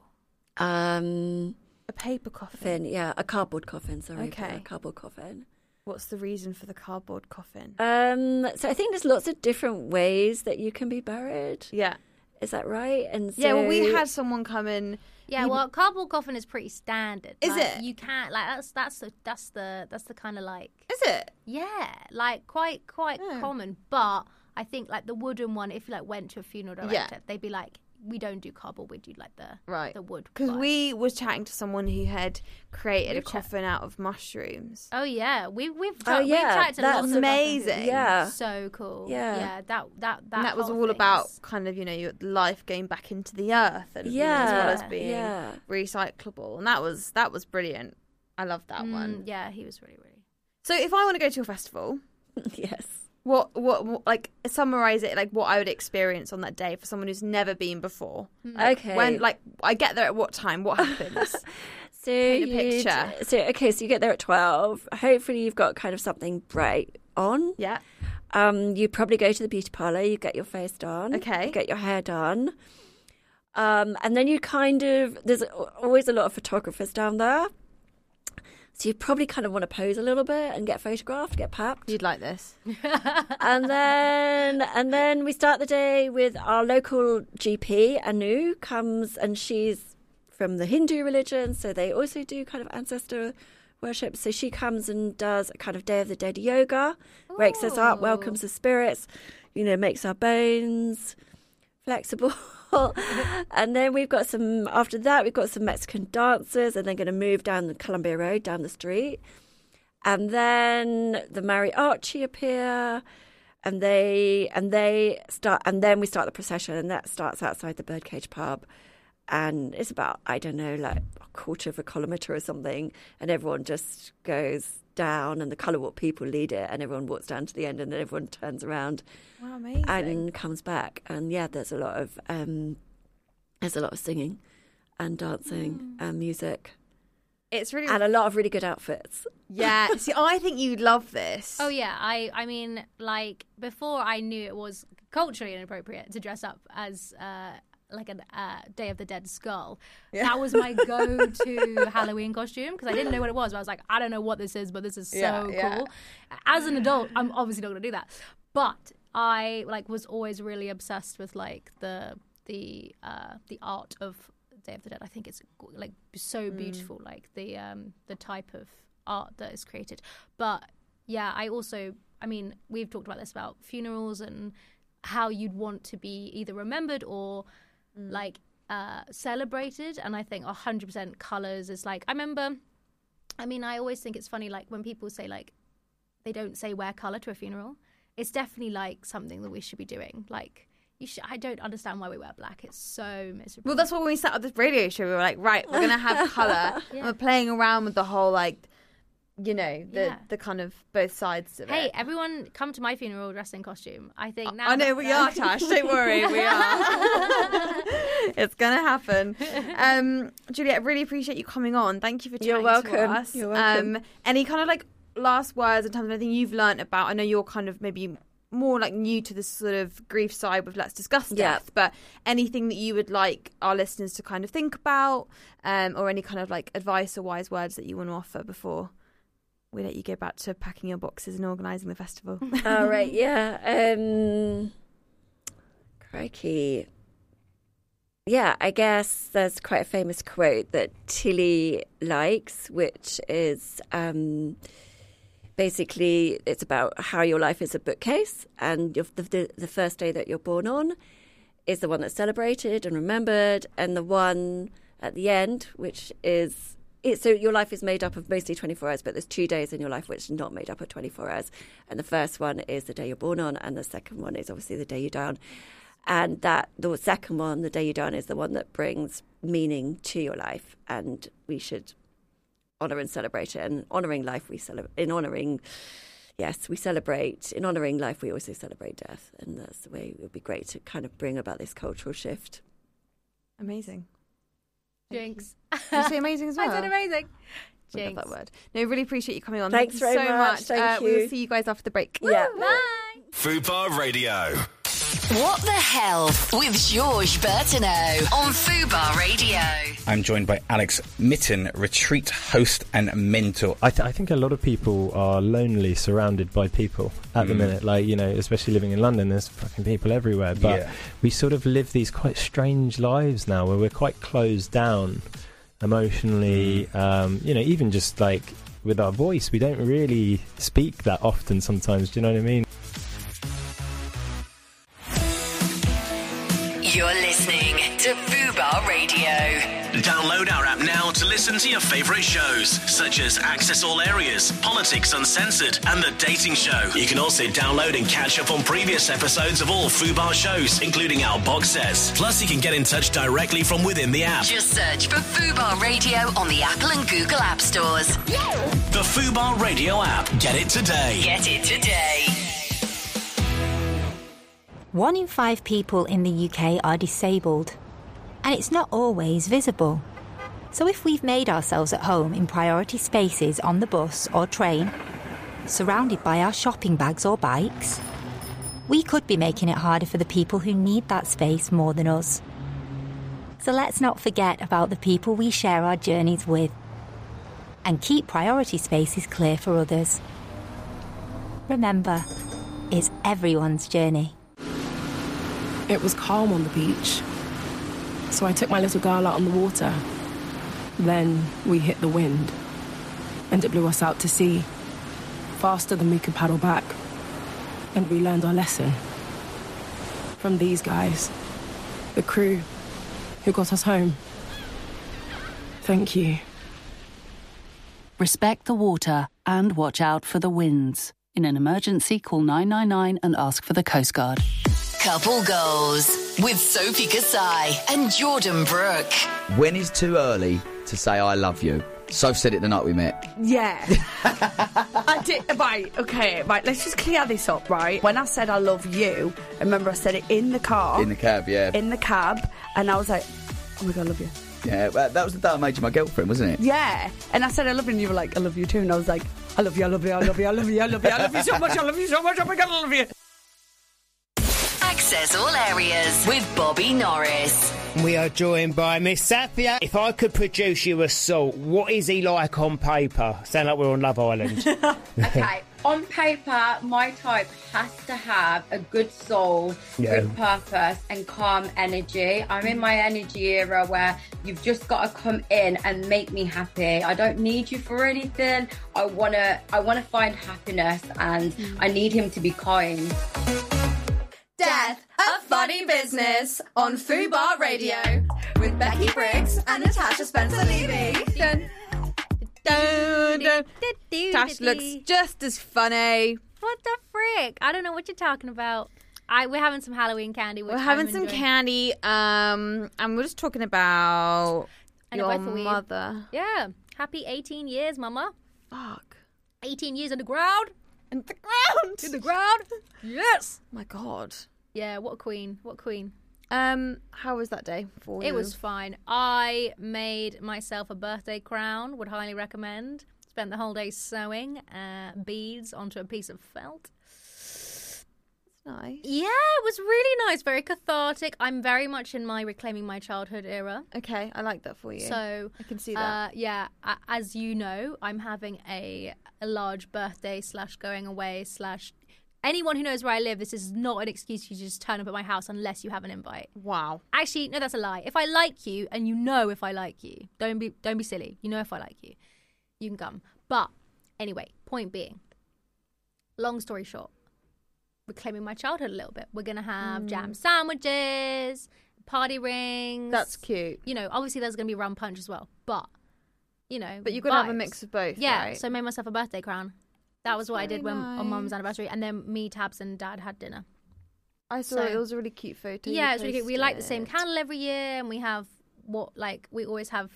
S17: Um,
S2: a paper coffin.
S17: coffin. Yeah, a cardboard coffin. Sorry,
S2: okay.
S17: A cardboard coffin.
S2: What's the reason for the cardboard coffin?
S17: Um, so I think there's lots of different ways that you can be buried.
S2: Yeah.
S17: Is that right? And so,
S2: yeah, well, we had someone come in.
S3: Yeah, well, cardboard coffin is pretty standard.
S2: Is
S3: like,
S2: it?
S3: You can't like that's that's the that's the that's the kind of like.
S2: Is it?
S3: Yeah, like quite quite
S2: oh.
S3: common. But I think like the wooden one, if you like went to a funeral director,
S2: yeah.
S3: they'd be like, we don't do cardboard. We do like the
S2: right.
S3: the wood.
S2: Because we was chatting to someone who had created a coffin out of mushrooms.
S3: Oh yeah, we we've
S17: oh,
S3: we've
S17: yeah.
S3: chatted to
S2: that's
S3: lots
S2: amazing.
S3: Of
S17: yeah,
S3: so cool.
S17: Yeah,
S3: yeah. That that that
S2: and that was all
S3: thing
S2: about
S3: is...
S2: kind of you know your life going back into the earth and
S17: yeah,
S2: you know, as well as being
S17: yeah.
S2: recyclable, and that was that was brilliant. I loved that
S3: mm,
S2: one.
S3: Yeah, he was really really.
S2: So if I want to go to your festival,
S17: yes.
S2: What, what, what, like, summarize it, like, what I would experience on that day for someone who's never been before.
S17: Okay.
S2: When, like, I get there at what time? What happens?
S17: so
S2: Paint a picture.
S17: So, okay, so you get there at twelve. Hopefully you've got kind of something bright on.
S2: Yeah.
S17: Um, you probably go to the beauty parlour. You get your face done.
S2: Okay.
S17: You get your hair done. Um, and then you kind of, there's always a lot of photographers down there. So you probably kind of want to pose a little bit and get photographed, get papped.
S2: You'd like this.
S17: and then and then we start the day with our local G P, Anu, comes, and she's from the Hindu religion, so they also do kind of ancestor worship. So she comes and does a kind of Day of the Dead yoga, Ooh. wakes us up, welcomes the spirits, you know, makes our bones flexible. And then we've got some, after that, we've got some Mexican dancers, and they're going to move down the Columbia Road, down the street. And then the mariachi appear, and they, and they start, and then we start the procession, and that starts outside the Birdcage pub. And it's about, I don't know, like a quarter of a kilometre or something, and everyone just goes down, and the Colour Walk people lead it, and everyone walks down to the end, and then everyone turns around.
S2: Wow, amazing.
S17: And comes back. And yeah, there's a lot of um, there's a lot of singing and dancing mm. and music.
S2: It's really
S17: and a lot of really good outfits.
S2: Yeah. See, I think you'd love this.
S3: Oh yeah, I I mean, like before I knew it was culturally inappropriate to dress up as uh, like a uh, Day of the Dead skull. Yeah. That was my go-to Halloween costume because I didn't know what it was. But I was like, I don't know what this is, but this is so
S2: yeah, yeah.
S3: cool. As an adult, I'm obviously not going to do that, but I like was always really obsessed with like the the uh, the art of Day of the Dead. I think it's like so beautiful, mm. like the um, the type of art that is created. But yeah, I also, I mean, we've talked about this about funerals and how you'd want to be either remembered or mm. like uh, celebrated. And I think one hundred percent colours is like, I remember, I mean, I always think it's funny, like when people say like they don't say wear colour to a funeral. It's definitely like something that we should be doing. Like, you should, I don't understand why we wear black. It's so miserable.
S2: Well, that's why when we set up this radio show, we were like, right, we're going to have colour. yeah. And we're playing around with the whole, like, you know, the
S3: Yeah.
S2: the kind of both sides of
S3: Hey,
S2: it.
S3: everyone come to my funeral dressed in costume. I think now.
S2: I know we are, Tash. Don't worry, we are. It's going to happen. Um, Juliet, I really appreciate you coming on. Thank you for chatting
S17: You're welcome.
S2: to us.
S17: You're welcome.
S2: Um, any kind of, like, last words in terms of anything you've learnt about? I know you're kind of maybe more like new to this sort of grief side with Let's Discuss Death,
S17: Yeah.
S2: but anything that you would like our listeners to kind of think about, um, or any kind of like advice or wise words that you want to offer before we let you go back to packing your boxes and organising the festival?
S17: All right, yeah. Um, crikey. Yeah, I guess there's quite a famous quote that Tilly likes, which is um, basically it's about how your life is a bookcase, and your, the, the, the first day that you're born on is the one that's celebrated and remembered, and the one at the end, which is... It, so your life is made up of mostly twenty-four hours, but there's two days in your life which are not made up of twenty-four hours. And the first one is the day you're born on, and the second one is obviously the day you die on. And that the second one, the day you die on, is the one that brings meaning to your life. And we should honour and celebrate it. And honouring life, we celebrate. In honouring, yes, we celebrate. In honouring life, we also celebrate death. And that's the way it would be great to kind of bring about this cultural shift.
S2: Amazing.
S3: Jinx.
S2: Did you say amazing as well?
S3: I said amazing.
S2: I love
S3: Jinx.
S2: that word. No, really appreciate you coming on.
S17: Thanks
S2: Thank you
S17: very
S2: so
S17: much.
S2: much.
S17: Thank
S2: uh,
S17: you.
S2: We'll see you guys after the break.
S17: Yeah.
S3: Bye.
S5: Fubar Radio.
S8: What the Hell with Georges Bertineau on Fubar Radio.
S12: I'm joined by Alex Mitten, retreat host and mentor.
S18: I, th- I think a lot of people are lonely, surrounded by people at mm. the minute. Like, you know, especially living in London, there's fucking people everywhere. But
S12: Yeah.
S18: we sort of live these quite strange lives now where we're quite closed down emotionally.
S12: Mm.
S18: Um, you know, even just like with our voice, we don't really speak that often sometimes. Do you know what I mean?
S8: You're listening to Fubar Radio.
S5: Download our app now to listen to your favourite shows, such as Access All Areas, Politics Uncensored, and The Dating Show. You can also download and catch up on previous episodes of all Fubar shows, including our box sets. Plus, you can get in touch directly from within the app.
S8: Just search for Fubar Radio on the Apple and Google App Stores.
S5: The Fubar Radio app. Get it today.
S8: Get it today.
S1: One in five people in the U K are disabled, and it's not always visible. So if we've made ourselves at home in priority spaces on the bus or train, surrounded by our shopping bags or bikes, we could be making it harder for the people who need that space more than us. So let's not forget about the people we share our journeys with and keep priority spaces clear for others. Remember, it's everyone's journey.
S19: It was calm on the beach, so I took my little girl out on the water. Then we hit the wind, and it blew us out to sea, faster than we could paddle back. And we learned our lesson from these guys, the crew who got us home. Thank you.
S20: Respect the water and watch out for the winds. In an emergency, call nine nine nine and ask for the Coast Guard.
S8: Couple Goals with Sophie Kasai and Jordan Brooke.
S21: When is too early to say I love you? Soph said it the night we met.
S22: Yeah. I did. Right, okay, right, let's just clear this up, right? When I said I love you, I remember I said it in the car.
S21: In the cab, yeah.
S22: In the cab, and I was like, oh my God, I love you.
S21: Yeah, well, that was the day I made you my girlfriend, wasn't it?
S22: Yeah. And I said I love you, and you were like, I love you too. And I was like, I love you, I love you, I love you, I love you, I love you, I love you so much, I love you so much, oh my God, I love you.
S8: Access all areas with Bobby Norris.
S23: We are joined by Miss Safia. If I could produce you a salt, what is he like on paper? Sound like we're on Love Island.
S24: Okay, on paper, my type has to have a good soul,
S23: Yeah.
S24: good purpose, and calm energy. I'm in my energy era where you've just got to come in and make me happy. I don't need you for anything. I wanna, I wanna find happiness, and I need him to be kind.
S16: Death, a funny business on Fubar Radio with Becky Briggs and Natasha Spencer-Levy.
S2: Dun, dun, dun. Tash looks just as funny.
S3: What the frick? I don't know what you're talking about. I we're having some Halloween candy. Which
S2: We're having
S3: I'm
S2: some
S3: enjoying.
S2: candy, um, and we're just talking about your
S3: Anniversary.
S2: mother.
S3: Yeah. Happy eighteen years, mama.
S2: Fuck.
S3: eighteen years in the ground.
S2: In the ground.
S3: In the ground. Yes.
S2: My God.
S3: Yeah, what a queen. What a queen.
S2: Um, how was that day for you?
S3: It was fine. I made myself a birthday crown. Would highly recommend. Spent the whole day sewing uh, beads onto a piece of felt.
S2: Nice.
S3: Yeah, it was really nice. Very cathartic. I'm very much in my reclaiming my childhood era.
S2: Okay, I like that for you.
S3: So
S2: I can see that.
S3: Uh, yeah, a- as you know, I'm having a a large birthday slash going away slash. Anyone who knows where I live, this is not an excuse for you to just turn up at my house unless you have an invite.
S2: Wow.
S3: Actually, no, that's a lie. If I like you, and you know if I like you, don't be don't be silly. You know if I like you, you can come. But anyway, point being, long story short, reclaiming my childhood a little bit. We're gonna have
S2: Mm.
S3: jam sandwiches, party rings.
S2: That's cute.
S3: You know, obviously there's gonna be rum punch as well, but you know,
S2: But you've got to have a
S3: vibes.
S2: mix of both,
S3: Yeah.
S2: right?
S3: So I made myself a birthday crown. That was what I
S2: very
S3: did when on Mum's
S2: nice.
S3: anniversary, and then me, Tabs, and Dad had dinner.
S2: I saw
S3: So-
S2: it. It was a really cute photo. you
S3: Yeah, it's really cute. We light the
S2: posted.
S3: same candle every year, and we have what like we always have,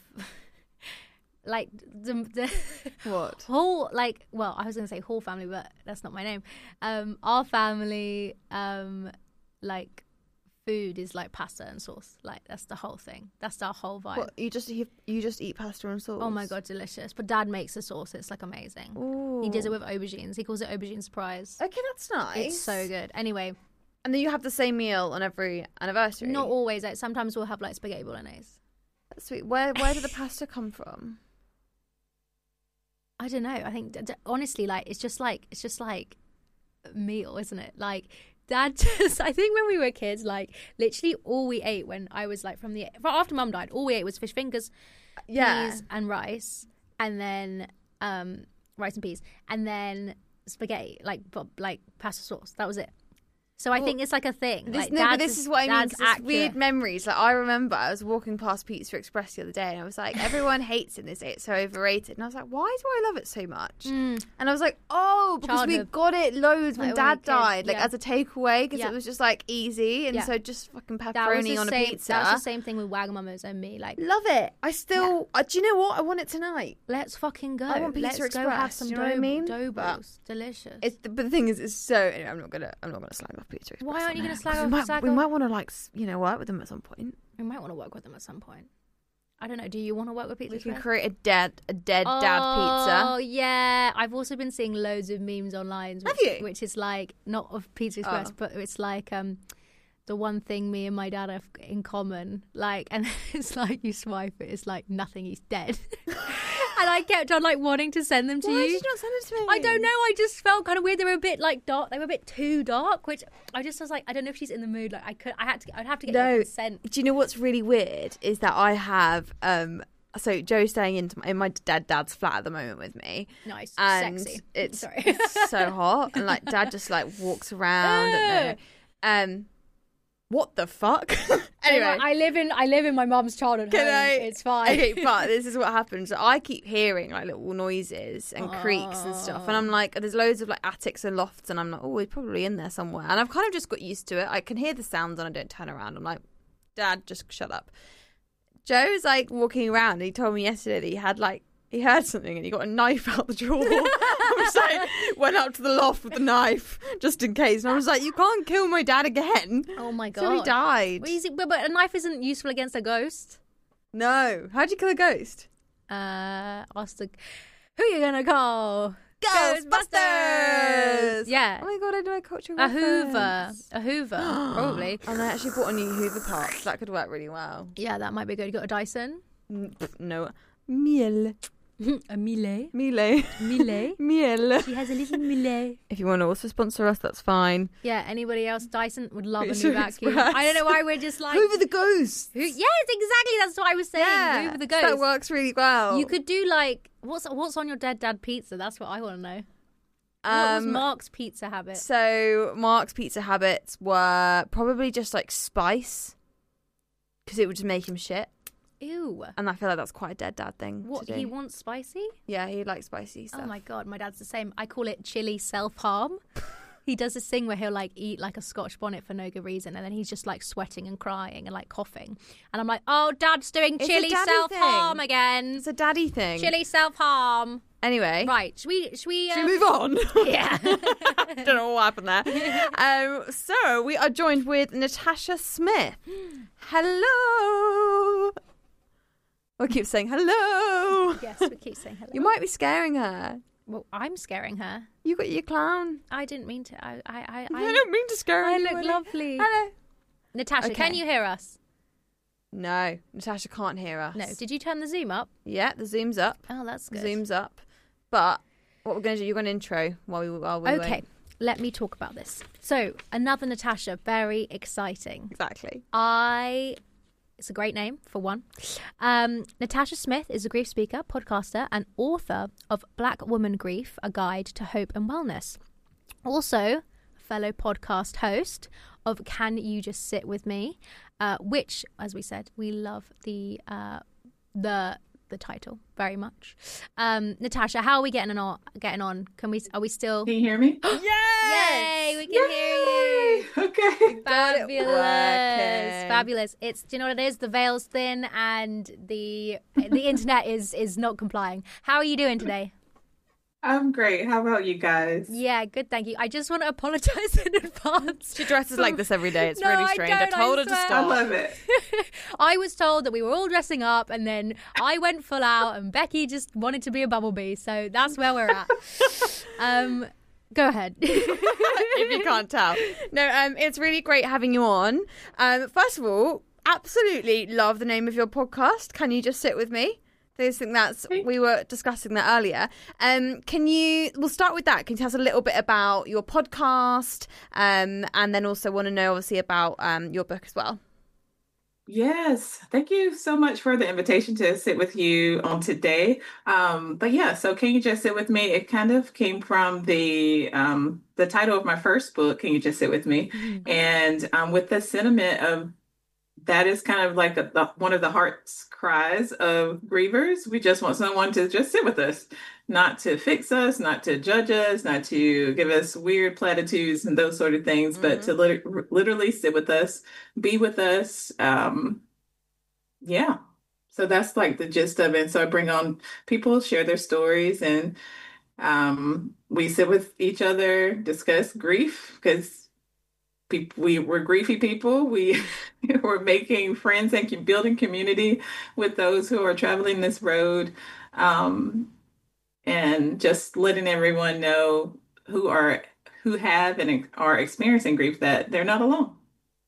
S3: like the, the
S2: what
S3: whole like well I was gonna say whole family, but that's not my name. Um, our family, um, like food is like pasta and sauce. Like that's the whole thing. That's our whole vibe.
S2: What, you just you, you just eat pasta and sauce?
S3: Oh my God, delicious! But Dad makes the sauce. It's like amazing. He does it with aubergines. He calls it aubergine surprise.
S2: Okay, that's nice.
S3: It's so good. Anyway,
S2: And then you have the same meal on every anniversary.
S3: not always. Like sometimes we'll have like spaghetti bolognese.
S2: That's sweet. Where where did the pasta come from?
S3: I don't know. I think d- d- honestly, like it's just like it's just like a meal, isn't it? Like Dad just. I think when we were kids, like literally all we ate when I was like from the after Mum died, all we ate was fish fingers,
S2: Yeah.
S3: peas and rice, and then um rice and peas, and then spaghetti, like bu- like pasta sauce. That was it. So I
S2: Well,
S3: think it's like a thing.
S2: This,
S3: like,
S2: no, but
S3: Dad's
S2: this is what I mean.
S3: Dad's
S2: 'Cause it's
S3: accurate.
S2: weird memories. Like I remember, I was walking past Pizza Express the other day, and I was like, "Everyone hates it. They say it's so overrated." And I was like, "Why do I love it so much?"
S3: Mm.
S2: And I was like, "Oh, because we
S3: Childhood.
S2: got it loads when
S3: Like, when we were
S2: Dad
S3: kids,
S2: died, like
S3: yeah.
S2: as a takeaway, because
S3: Yeah.
S2: it was just like easy, and
S3: Yeah.
S2: so just fucking
S3: That was
S2: pepperoni
S3: the
S2: on
S3: same,
S2: a pizza."
S3: That was the same thing with Wagamama's and me. Like,
S2: Love it. I still. Uh, do you know what? I want it tonight.
S3: let's fucking go.
S2: I want Pizza
S3: Let's
S2: Express.
S3: go have some
S2: do you know what I
S3: dough-
S2: mean?
S3: dough
S2: But
S3: balls. Delicious.
S2: It's but the thing is, it's so. Anyway, I'm not gonna. I'm not gonna slag off Pizza Express.
S3: Why aren't
S2: on
S3: you gonna
S2: air,
S3: slag
S2: 'cause
S3: off-
S2: We might,
S3: slag
S2: we
S3: off-
S2: might want to like s- you know work with them at some point.
S3: We might want to work with them at some point. I don't know. Do you want to work with Pizza
S2: We can
S3: Express?
S2: create a dead a dead dad
S3: Oh
S2: pizza.
S3: yeah, I've also been seeing loads of memes online. Which,
S2: Have you?
S3: Which is like not of Pizza Express,
S2: Oh.
S3: but it's like um, the one thing me and my dad have in common. Like, and it's like you swipe it, it's like nothing, he's dead. And I kept on like wanting to send them to
S2: Why
S3: you.
S2: did you not send it to me?
S3: I don't know. I just felt kind of weird. They were a bit like dark. They were a bit too dark, which I just was like, I don't know if she's in the mood. Like I could, I had to, I'd have to get
S2: No.
S3: your consent.
S2: Do you know what's really weird is that I have um so Joe's staying in, in my dad dad's flat at the moment with me.
S3: Nice,
S2: and
S3: sexy.
S2: It's,
S3: Sorry.
S2: it's so hot, and like dad just like walks around. and, um, what the fuck? Anyway,
S3: I live in I live in my mum's childhood
S2: Can
S3: home.
S2: I?
S3: It's fine.
S2: Okay, but this is what happens. So I keep hearing like little noises and creaks and stuff, and I'm like, there's loads of like attics and lofts, and I'm like, oh, he's probably in there somewhere. And I've kind of just got used to it. I can hear the sounds, and I don't turn around. I'm like, Dad, just shut up. Joe's like walking around, and he told me yesterday that he had like he heard something, and he got a knife out the drawer. I was like, went up to the loft with the knife just in case, and I was like, you can't kill my dad again.
S3: Oh my god!
S2: So he died.
S3: Well, is it- but, but a knife isn't useful against a ghost.
S2: No. How'd you kill a ghost?
S3: Uh, ask the who you gonna call?
S2: Ghostbusters!
S3: Yeah.
S2: Oh my god, I know a cultural
S3: A
S2: reference.
S3: Hoover. A Hoover, probably.
S2: And I actually bought a new Hoover part, so that could work really well.
S3: Yeah, that might be good. You got a Dyson?
S2: Mm, pff, no. Miele.
S3: A Miele.
S2: Miele.
S3: Miele.
S2: Miele.
S3: She has a little Miele.
S2: If you want to also sponsor us, that's fine.
S3: Yeah, anybody else? Dyson would love a
S2: Future
S3: new vacuum.
S2: Express.
S3: I don't know why we're just like
S2: Hoover the ghost.
S3: Who, yes, exactly. That's what I was saying.
S2: Yeah,
S3: Hoover the ghost.
S2: that works really well.
S3: You could do like what's what's on your dead dad pizza? That's what I want to know. What was
S2: Um,
S3: Mark's pizza habit?
S2: So Mark's pizza habits were probably just like spice, because it would just make him shit.
S3: Ew.
S2: And I feel like that's quite a dead dad thing.
S3: What,
S2: to do.
S3: he wants spicy?
S2: Yeah, he likes spicy stuff.
S3: Oh my god, my dad's the same. I call it chili self harm. He does this thing where he'll like eat like a Scotch bonnet for no good reason, and then he's just like sweating and crying and like coughing. And I'm like, oh, Dad's doing
S2: It's a
S3: chili
S2: daddy
S3: self harm
S2: thing.
S3: again.
S2: It's a daddy thing.
S3: Chili self harm.
S2: Anyway,
S3: Right, should we? Should we?
S2: should
S3: um,
S2: we move on?
S3: Yeah.
S2: Don't know what happened there. Um, so we are joined with Natasha Smith. Hello. I keep saying hello.
S3: Yes, we keep saying hello.
S2: You might be scaring her.
S3: Well, I'm scaring her.
S2: You got your clown.
S3: I didn't mean to. I, I, I,
S2: I don't mean to scare
S3: I
S2: you,
S3: look
S2: Ellie.
S3: lovely.
S2: Hello.
S3: Natasha, can
S2: Okay.
S3: you hear us?
S2: No, Natasha can't hear us.
S3: No. Did you turn the zoom up?
S2: Yeah, the zoom's up.
S3: Oh, that's
S2: The
S3: good.
S2: zoom's up. But what we're going to do, you're going to intro while we while we
S3: Okay,
S2: wait.
S3: let me talk about this. So, another Natasha, very exciting.
S2: Exactly.
S3: I. It's a great name, for one. Um, Natasha Smith is a grief speaker, podcaster, and author of Black Woman Grief, A Guide to Hope and Wellness. Also, fellow podcast host of Can You Just Sit With Me, uh, which, as we said, we love the uh, the the title very much. Um, Natasha, how are we getting on? Getting on? Can we? Are we still?
S4: Can you hear me?
S3: Yay! We can hear you.
S4: Okay.
S3: Fabulous, fabulous. It's, do you know what it is? The veil's thin, and the the internet is is not complying. How are you doing today?
S4: I'm great. How about you guys?
S3: Yeah, good, thank you. I just want to apologise in advance.
S2: She dresses like this every day. It's
S3: No,
S2: really
S3: I
S2: strange. I,
S3: don't, I
S2: told her to
S3: swear.
S2: stop.
S4: I love it.
S3: I was told that we were all dressing up, and then I went full out, and Becky just wanted to be a bumblebee. So that's where we're at. um, go ahead.
S2: If you can't tell. No, um, it's really great having you on. Um, first of all, absolutely love the name of your podcast. Can You Just Sit With Me? I think that's, we were discussing that earlier. Um, can you, we'll start with that. Can you tell us a little bit about your podcast? Um, and then also want to know obviously about um, your book as well.
S4: Yes. Thank you so much for the invitation to sit with you on today. Um, but yeah, so Can You Just Sit With Me? It kind of came from the um, the title of my first book, Can You Just Sit With Me?
S3: Mm-hmm.
S4: And um, with the sentiment of that is kind of like a, the, one of the heart's cries of grievers. We just want someone to just sit with us, not to fix us, not to judge us, not to give us weird platitudes and those sort of things, mm-hmm. but to lit- literally sit with us, be with us. Um, yeah. So that's like the gist of it. So I bring on people, share their stories, and um, we sit with each other, discuss grief, because People, we we're griefy people. We we're making friends and building community with those who are traveling this road, um, and just letting everyone know who are who have and are experiencing grief that they're not alone.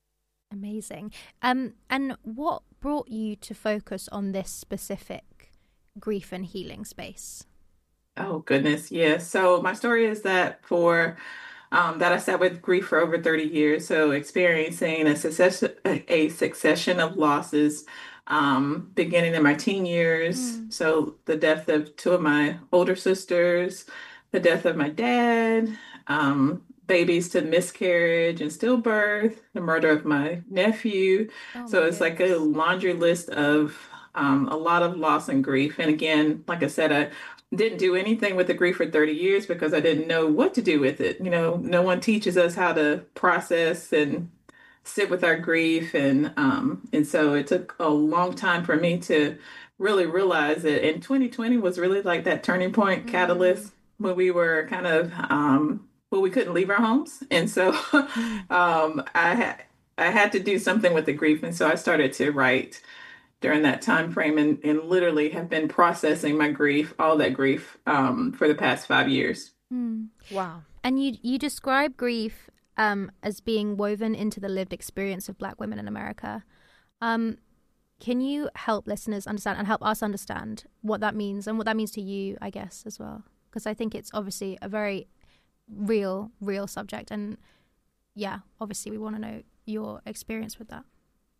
S3: Amazing. Um, and what brought you to focus on this specific grief and healing space?
S4: Oh, goodness. Yeah. So my story is that for um, that I sat with grief for over thirty years. So experiencing a succession, a succession of losses, um, beginning in my teen years. Mm. So the death of two of my older sisters, the death of my dad, um, babies to miscarriage and stillbirth, the murder of my nephew. Oh, so it's goodness. Like a laundry list of um, a lot of loss and grief. And again, like I said, I didn't do anything with the grief for thirty years because I didn't know what to do with it. You know, no one teaches us how to process and sit with our grief. And, um, and so it took a long time for me to really realize it. And twenty twenty was really like that turning point mm-hmm. catalyst when we were kind of, um, well, we couldn't leave our homes. And so um, I, ha- I had to do something with the grief. And so I started to write during that time frame and, and literally have been processing my grief, all that grief, um, for the past five years.
S3: Mm. Wow. And you, you describe grief um, as being woven into the lived experience of Black women in America. Um, can you help listeners understand and help us understand what that means and what that means to you, I guess, as well? Because I think it's obviously a very real, real subject. And yeah, obviously we want to know your experience with that.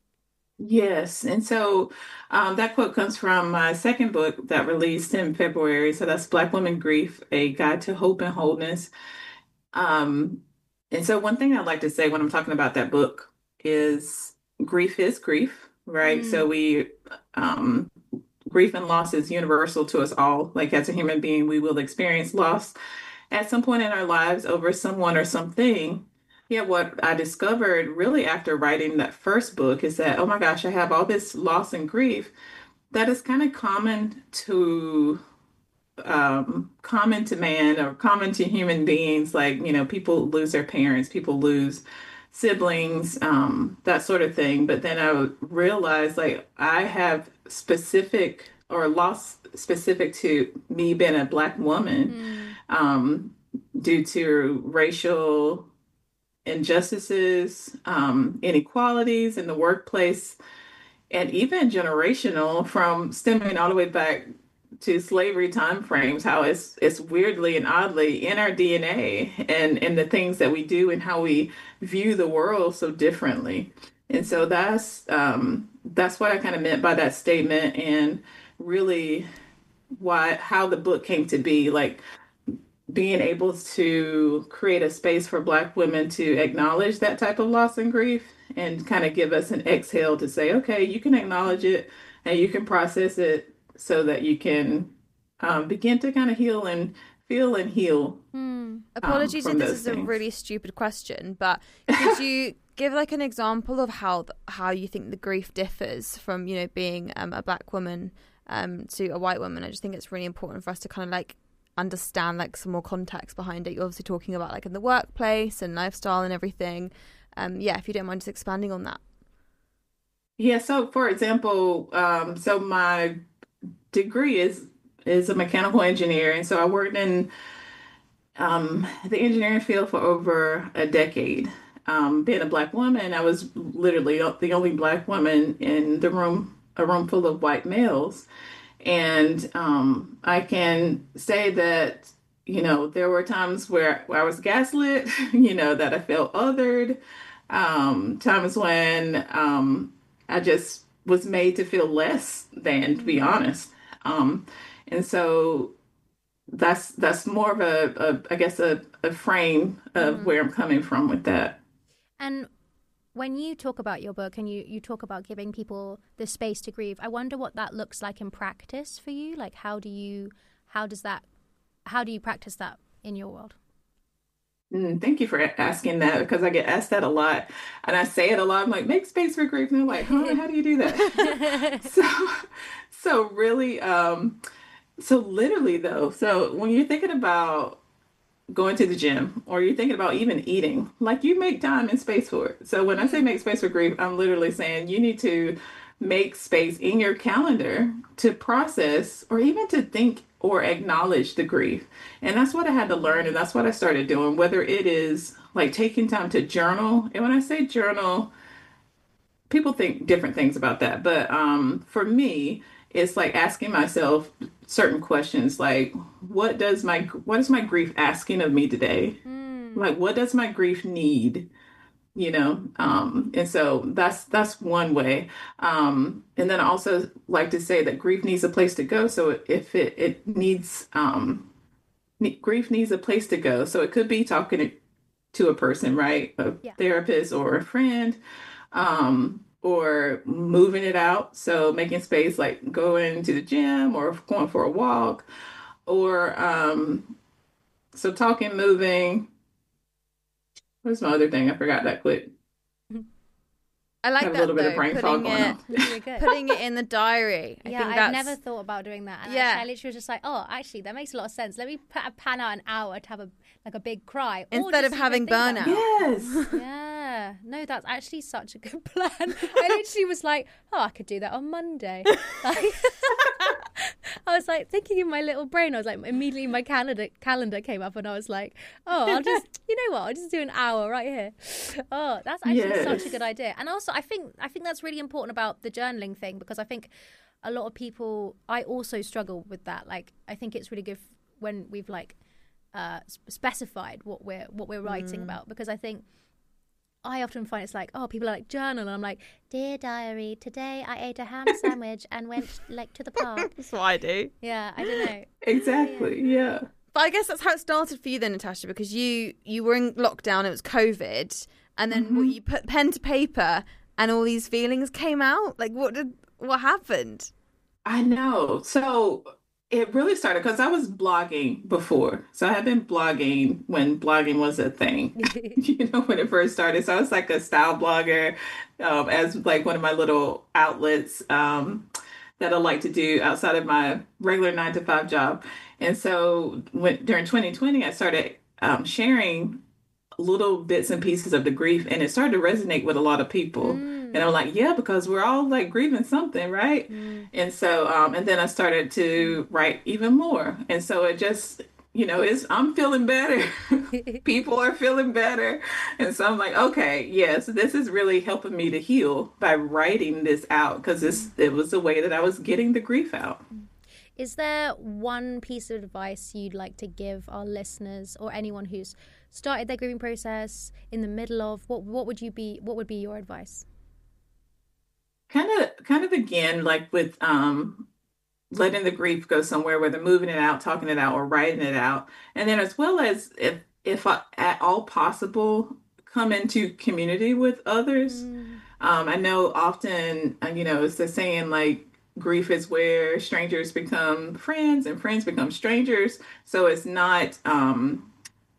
S4: Yes. And so um, that quote comes from my second book that released in February. So that's Black Women Grief, A Guide to Hope and Wholeness. Um, and so one thing I'd like to say when I'm talking about that book is grief is grief, right? Mm. So we, um, grief and loss is universal to us all. Like as a human being, we will experience loss at some point in our lives over someone or something. Yeah, what I discovered really after writing that first book is that, oh my gosh, I have all this loss and grief that is kind of common to um, common to man or common to human beings. Like, you know, people lose their parents, people lose siblings, um, that sort of thing. But then I would realize like I have specific or loss specific to me being a Black woman mm. um, due to racial injustices, um, inequalities in the workplace, and even generational from stemming all the way back to slavery timeframes, how it's it's weirdly and oddly in our D N A and, and the things that we do and how we view the world so differently. And so that's um, that's what I kind of meant by that statement, and really why how the book came to be, like being able to create a space for Black women to acknowledge that type of loss and grief and kind of give us an exhale to say, okay, you can acknowledge it and you can process it so that you can um, begin to kind of heal and feel and heal.
S2: Mm. Apologies um, if this is things. a really stupid question, but could you give like an example of how how you think the grief differs from, you know, being um, a Black woman um, to a white woman? I just think it's really important for us to kind of like understand like some more context behind it. You're obviously talking about like in the workplace and lifestyle and everything. Um, yeah, if you don't mind just expanding on that.
S4: Yeah, so for example, um, so my degree is is a mechanical engineer, and so I worked in um, the engineering field for over a decade. Um, being a Black woman, I was literally the only Black woman in the room, a room full of white males. And um, I can say that, you know, there were times where, where I was gaslit, you know, that I felt othered, um, times when um, I just was made to feel less than, to be honest. Um, and so that's that's more of a, a I guess, a, a frame of mm. where I'm coming from with that.
S3: And when you talk about your book and you, you talk about giving people the space to grieve, I wonder what that looks like in practice for you. Like, how do you, how does that, how do you practice that in your world?
S4: Mm, thank you for asking that, because I get asked that a lot, and I say it a lot. I'm like, make space for grief, and they're like, huh, how do you do that? so, so really, um, so literally though, so when you're thinking about going to the gym, or you're thinking about even eating, like you make time and space for it. So when I say make space for grief, I'm literally saying you need to make space in your calendar to process or even to think or acknowledge the grief. And that's what I had to learn. And that's what I started doing, whether it is like taking time to journal. And when I say journal, people think different things about that. But um, for me, it's like asking myself certain questions, like what does my what is my grief asking of me today? Mm. Like what does my grief need? You know, um, and so that's that's one way. Um, and then I also like to say that grief needs a place to go. So if it it needs um, grief needs a place to go. So it could be talking to a person, right? A yeah. therapist or a friend, um, or moving it out. So making space, like going to the gym or going for a walk, or um, so talking, moving. What's my other thing? I forgot that quick.
S2: I like
S4: have
S2: that
S4: a little
S2: though,
S4: bit of brain fog
S2: putting
S4: going
S2: it,
S4: on.
S2: putting it in the diary. I
S3: yeah,
S2: think
S3: I've
S2: that's...
S3: never thought about doing that. And
S2: Yeah.
S3: actually, I literally was just like, oh, actually, that makes a lot of sense. Let me put a pan out an hour to have a like a big cry. Or
S2: Instead
S3: just
S2: of
S3: even
S2: having
S3: think about
S2: burnout.
S3: it.
S4: Yes.
S3: Yeah. No, that's actually such a good plan. I literally was like, oh, I could do that on Monday. Like, I was like thinking in my little brain. I was like, immediately my calendar calendar came up, and I was like, oh, I'll just, you know what? I'll just do an hour right here. Oh, that's actually
S4: Yes.
S3: such a good idea. And also, I think I think that's really important about the journaling thing, because I think a lot of people, I also struggle with that. Like, I think it's really good f- when we've like uh, s- specified what we're what we're writing
S2: Mm.
S3: about, because I think I often find it's like, oh, people are like, journal, and I'm like, dear diary, today I ate a ham sandwich and went like to the park.
S2: That's what I do.
S3: Yeah, I don't know.
S4: Exactly. Yeah.
S2: But I guess that's how it started for you then, Natasha, because you you were in lockdown, it was COVID, and then what, you put pen to paper and all these feelings came out. Like, what did what happened?
S4: I know. So it really started because I was blogging before. So I had been blogging when blogging was a thing, you know, when it first started. So I was like a style blogger, um, as like one of my little outlets um, that I like to do outside of my regular nine to five job. And so when, during twenty twenty, I started um, sharing little bits and pieces of the grief, and it started to resonate with a lot of people. Mm. And I'm like, yeah, because we're all like grieving something, right? Mm. And so, um, and then I started to write even more. And so it just, you know, it's, I'm feeling better. People are feeling better. And so I'm like, okay, yes, this is really helping me to heal by writing this out, because this, it was the way that I was getting the grief out.
S3: Is there one piece of advice you'd like to give our listeners, or anyone who's started their grieving process, in the middle of, what what would you be what would be your advice?
S4: Kind of kind of again, like with um letting the grief go somewhere, whether moving it out, talking it out, or writing it out. And then as well as, if if uh, at all possible, come into community with others. Mm. Um, I know often, uh, you know, it's the saying like, grief is where strangers become friends and friends become strangers. So it's not um,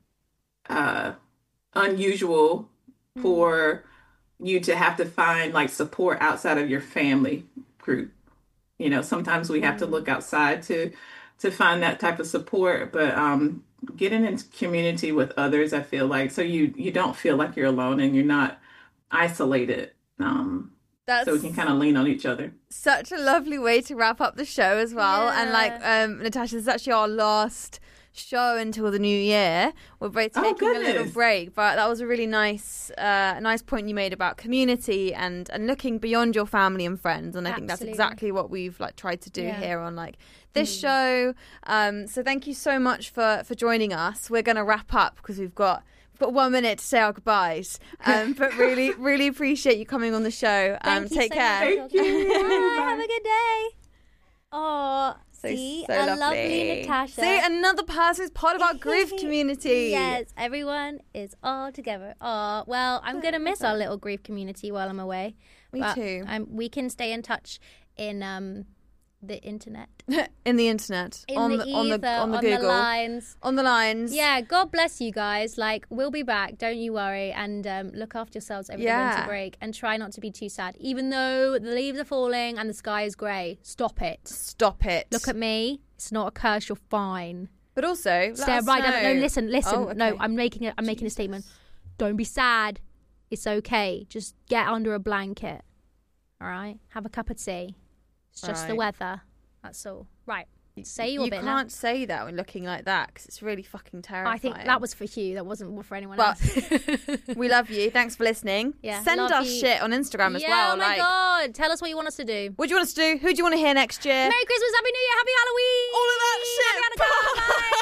S4: uh, unusual mm. for you to have to find like support outside of your family group. You know, sometimes we have mm. to look outside to to find that type of support, but um, getting into community with others, I feel like, so you you don't feel like you're alone and you're not isolated. Um,
S2: That's
S4: so we can kind of lean on each other.
S2: Such a lovely way to wrap up the show as well.
S3: Yeah.
S2: And like, um, Natasha, this is actually our last show until the new year. We're both
S4: Oh,
S2: taking a little
S4: goodness.
S2: break, but that was a really nice, uh, nice point you made about community and and looking beyond your family and friends. And I think that's
S3: Absolutely.
S2: exactly what we've like tried to do
S3: Yeah.
S2: here on like this
S3: Mm.
S2: show. Um, so thank you so much for for joining us. We're going to wrap up because we've got. Got one minute to say our goodbyes, um, but really, really appreciate you coming on the show. Um,
S3: Thank you
S2: take
S3: so
S2: care.
S3: much. Thank you. Bye. Have a good day. Oh,
S2: So,
S3: see,
S2: so
S3: a
S2: lovely.
S3: lovely Natasha.
S2: See, another person who's part of our grief community.
S3: Yes, everyone is all together. Oh, well, I'm going to miss our little grief community while I'm away.
S2: Me
S3: But
S2: too.
S3: I'm, we can stay in touch in um, the internet.
S2: In the internet,
S3: In
S2: on
S3: the
S2: the, on the
S3: ether,
S2: on the
S3: on the
S2: Google,
S3: lines.
S2: on the lines.
S3: Yeah, God bless you guys. Like, we'll be back. Don't you worry. And um, look after yourselves over
S2: Yeah.
S3: the winter break. And try not to be too sad. Even though the leaves are falling and the sky is grey. Stop it.
S2: Stop it.
S3: Look at me. It's not a curse. You're fine.
S2: But also, let
S3: Stare
S2: us
S3: right
S2: know.
S3: down. No, listen, listen.
S2: Oh, okay.
S3: No, I'm making a, I'm making a statement. Don't be sad. It's okay. Just get under a blanket. All right? Have a cup of tea. It's just the
S2: Right.
S3: weather. That's all. Right. say your
S2: you
S3: bit.
S2: can't
S3: now.
S2: say that when looking like that because it's really fucking terrifying.
S3: I think that was for Hugh. That wasn't for anyone
S2: But
S3: else.
S2: we love you. Thanks for listening.
S3: Yeah,
S2: Send
S3: love
S2: us
S3: you.
S2: shit on Instagram as
S3: yeah,
S2: well.
S3: Oh my
S2: like,
S3: god! Tell us what you want us to do.
S2: What do you want us to do? Who do you want to hear next year?
S3: Merry Christmas, Happy New Year, Happy Halloween.
S2: All of that shit.
S3: Happy Hanukkah. Bye.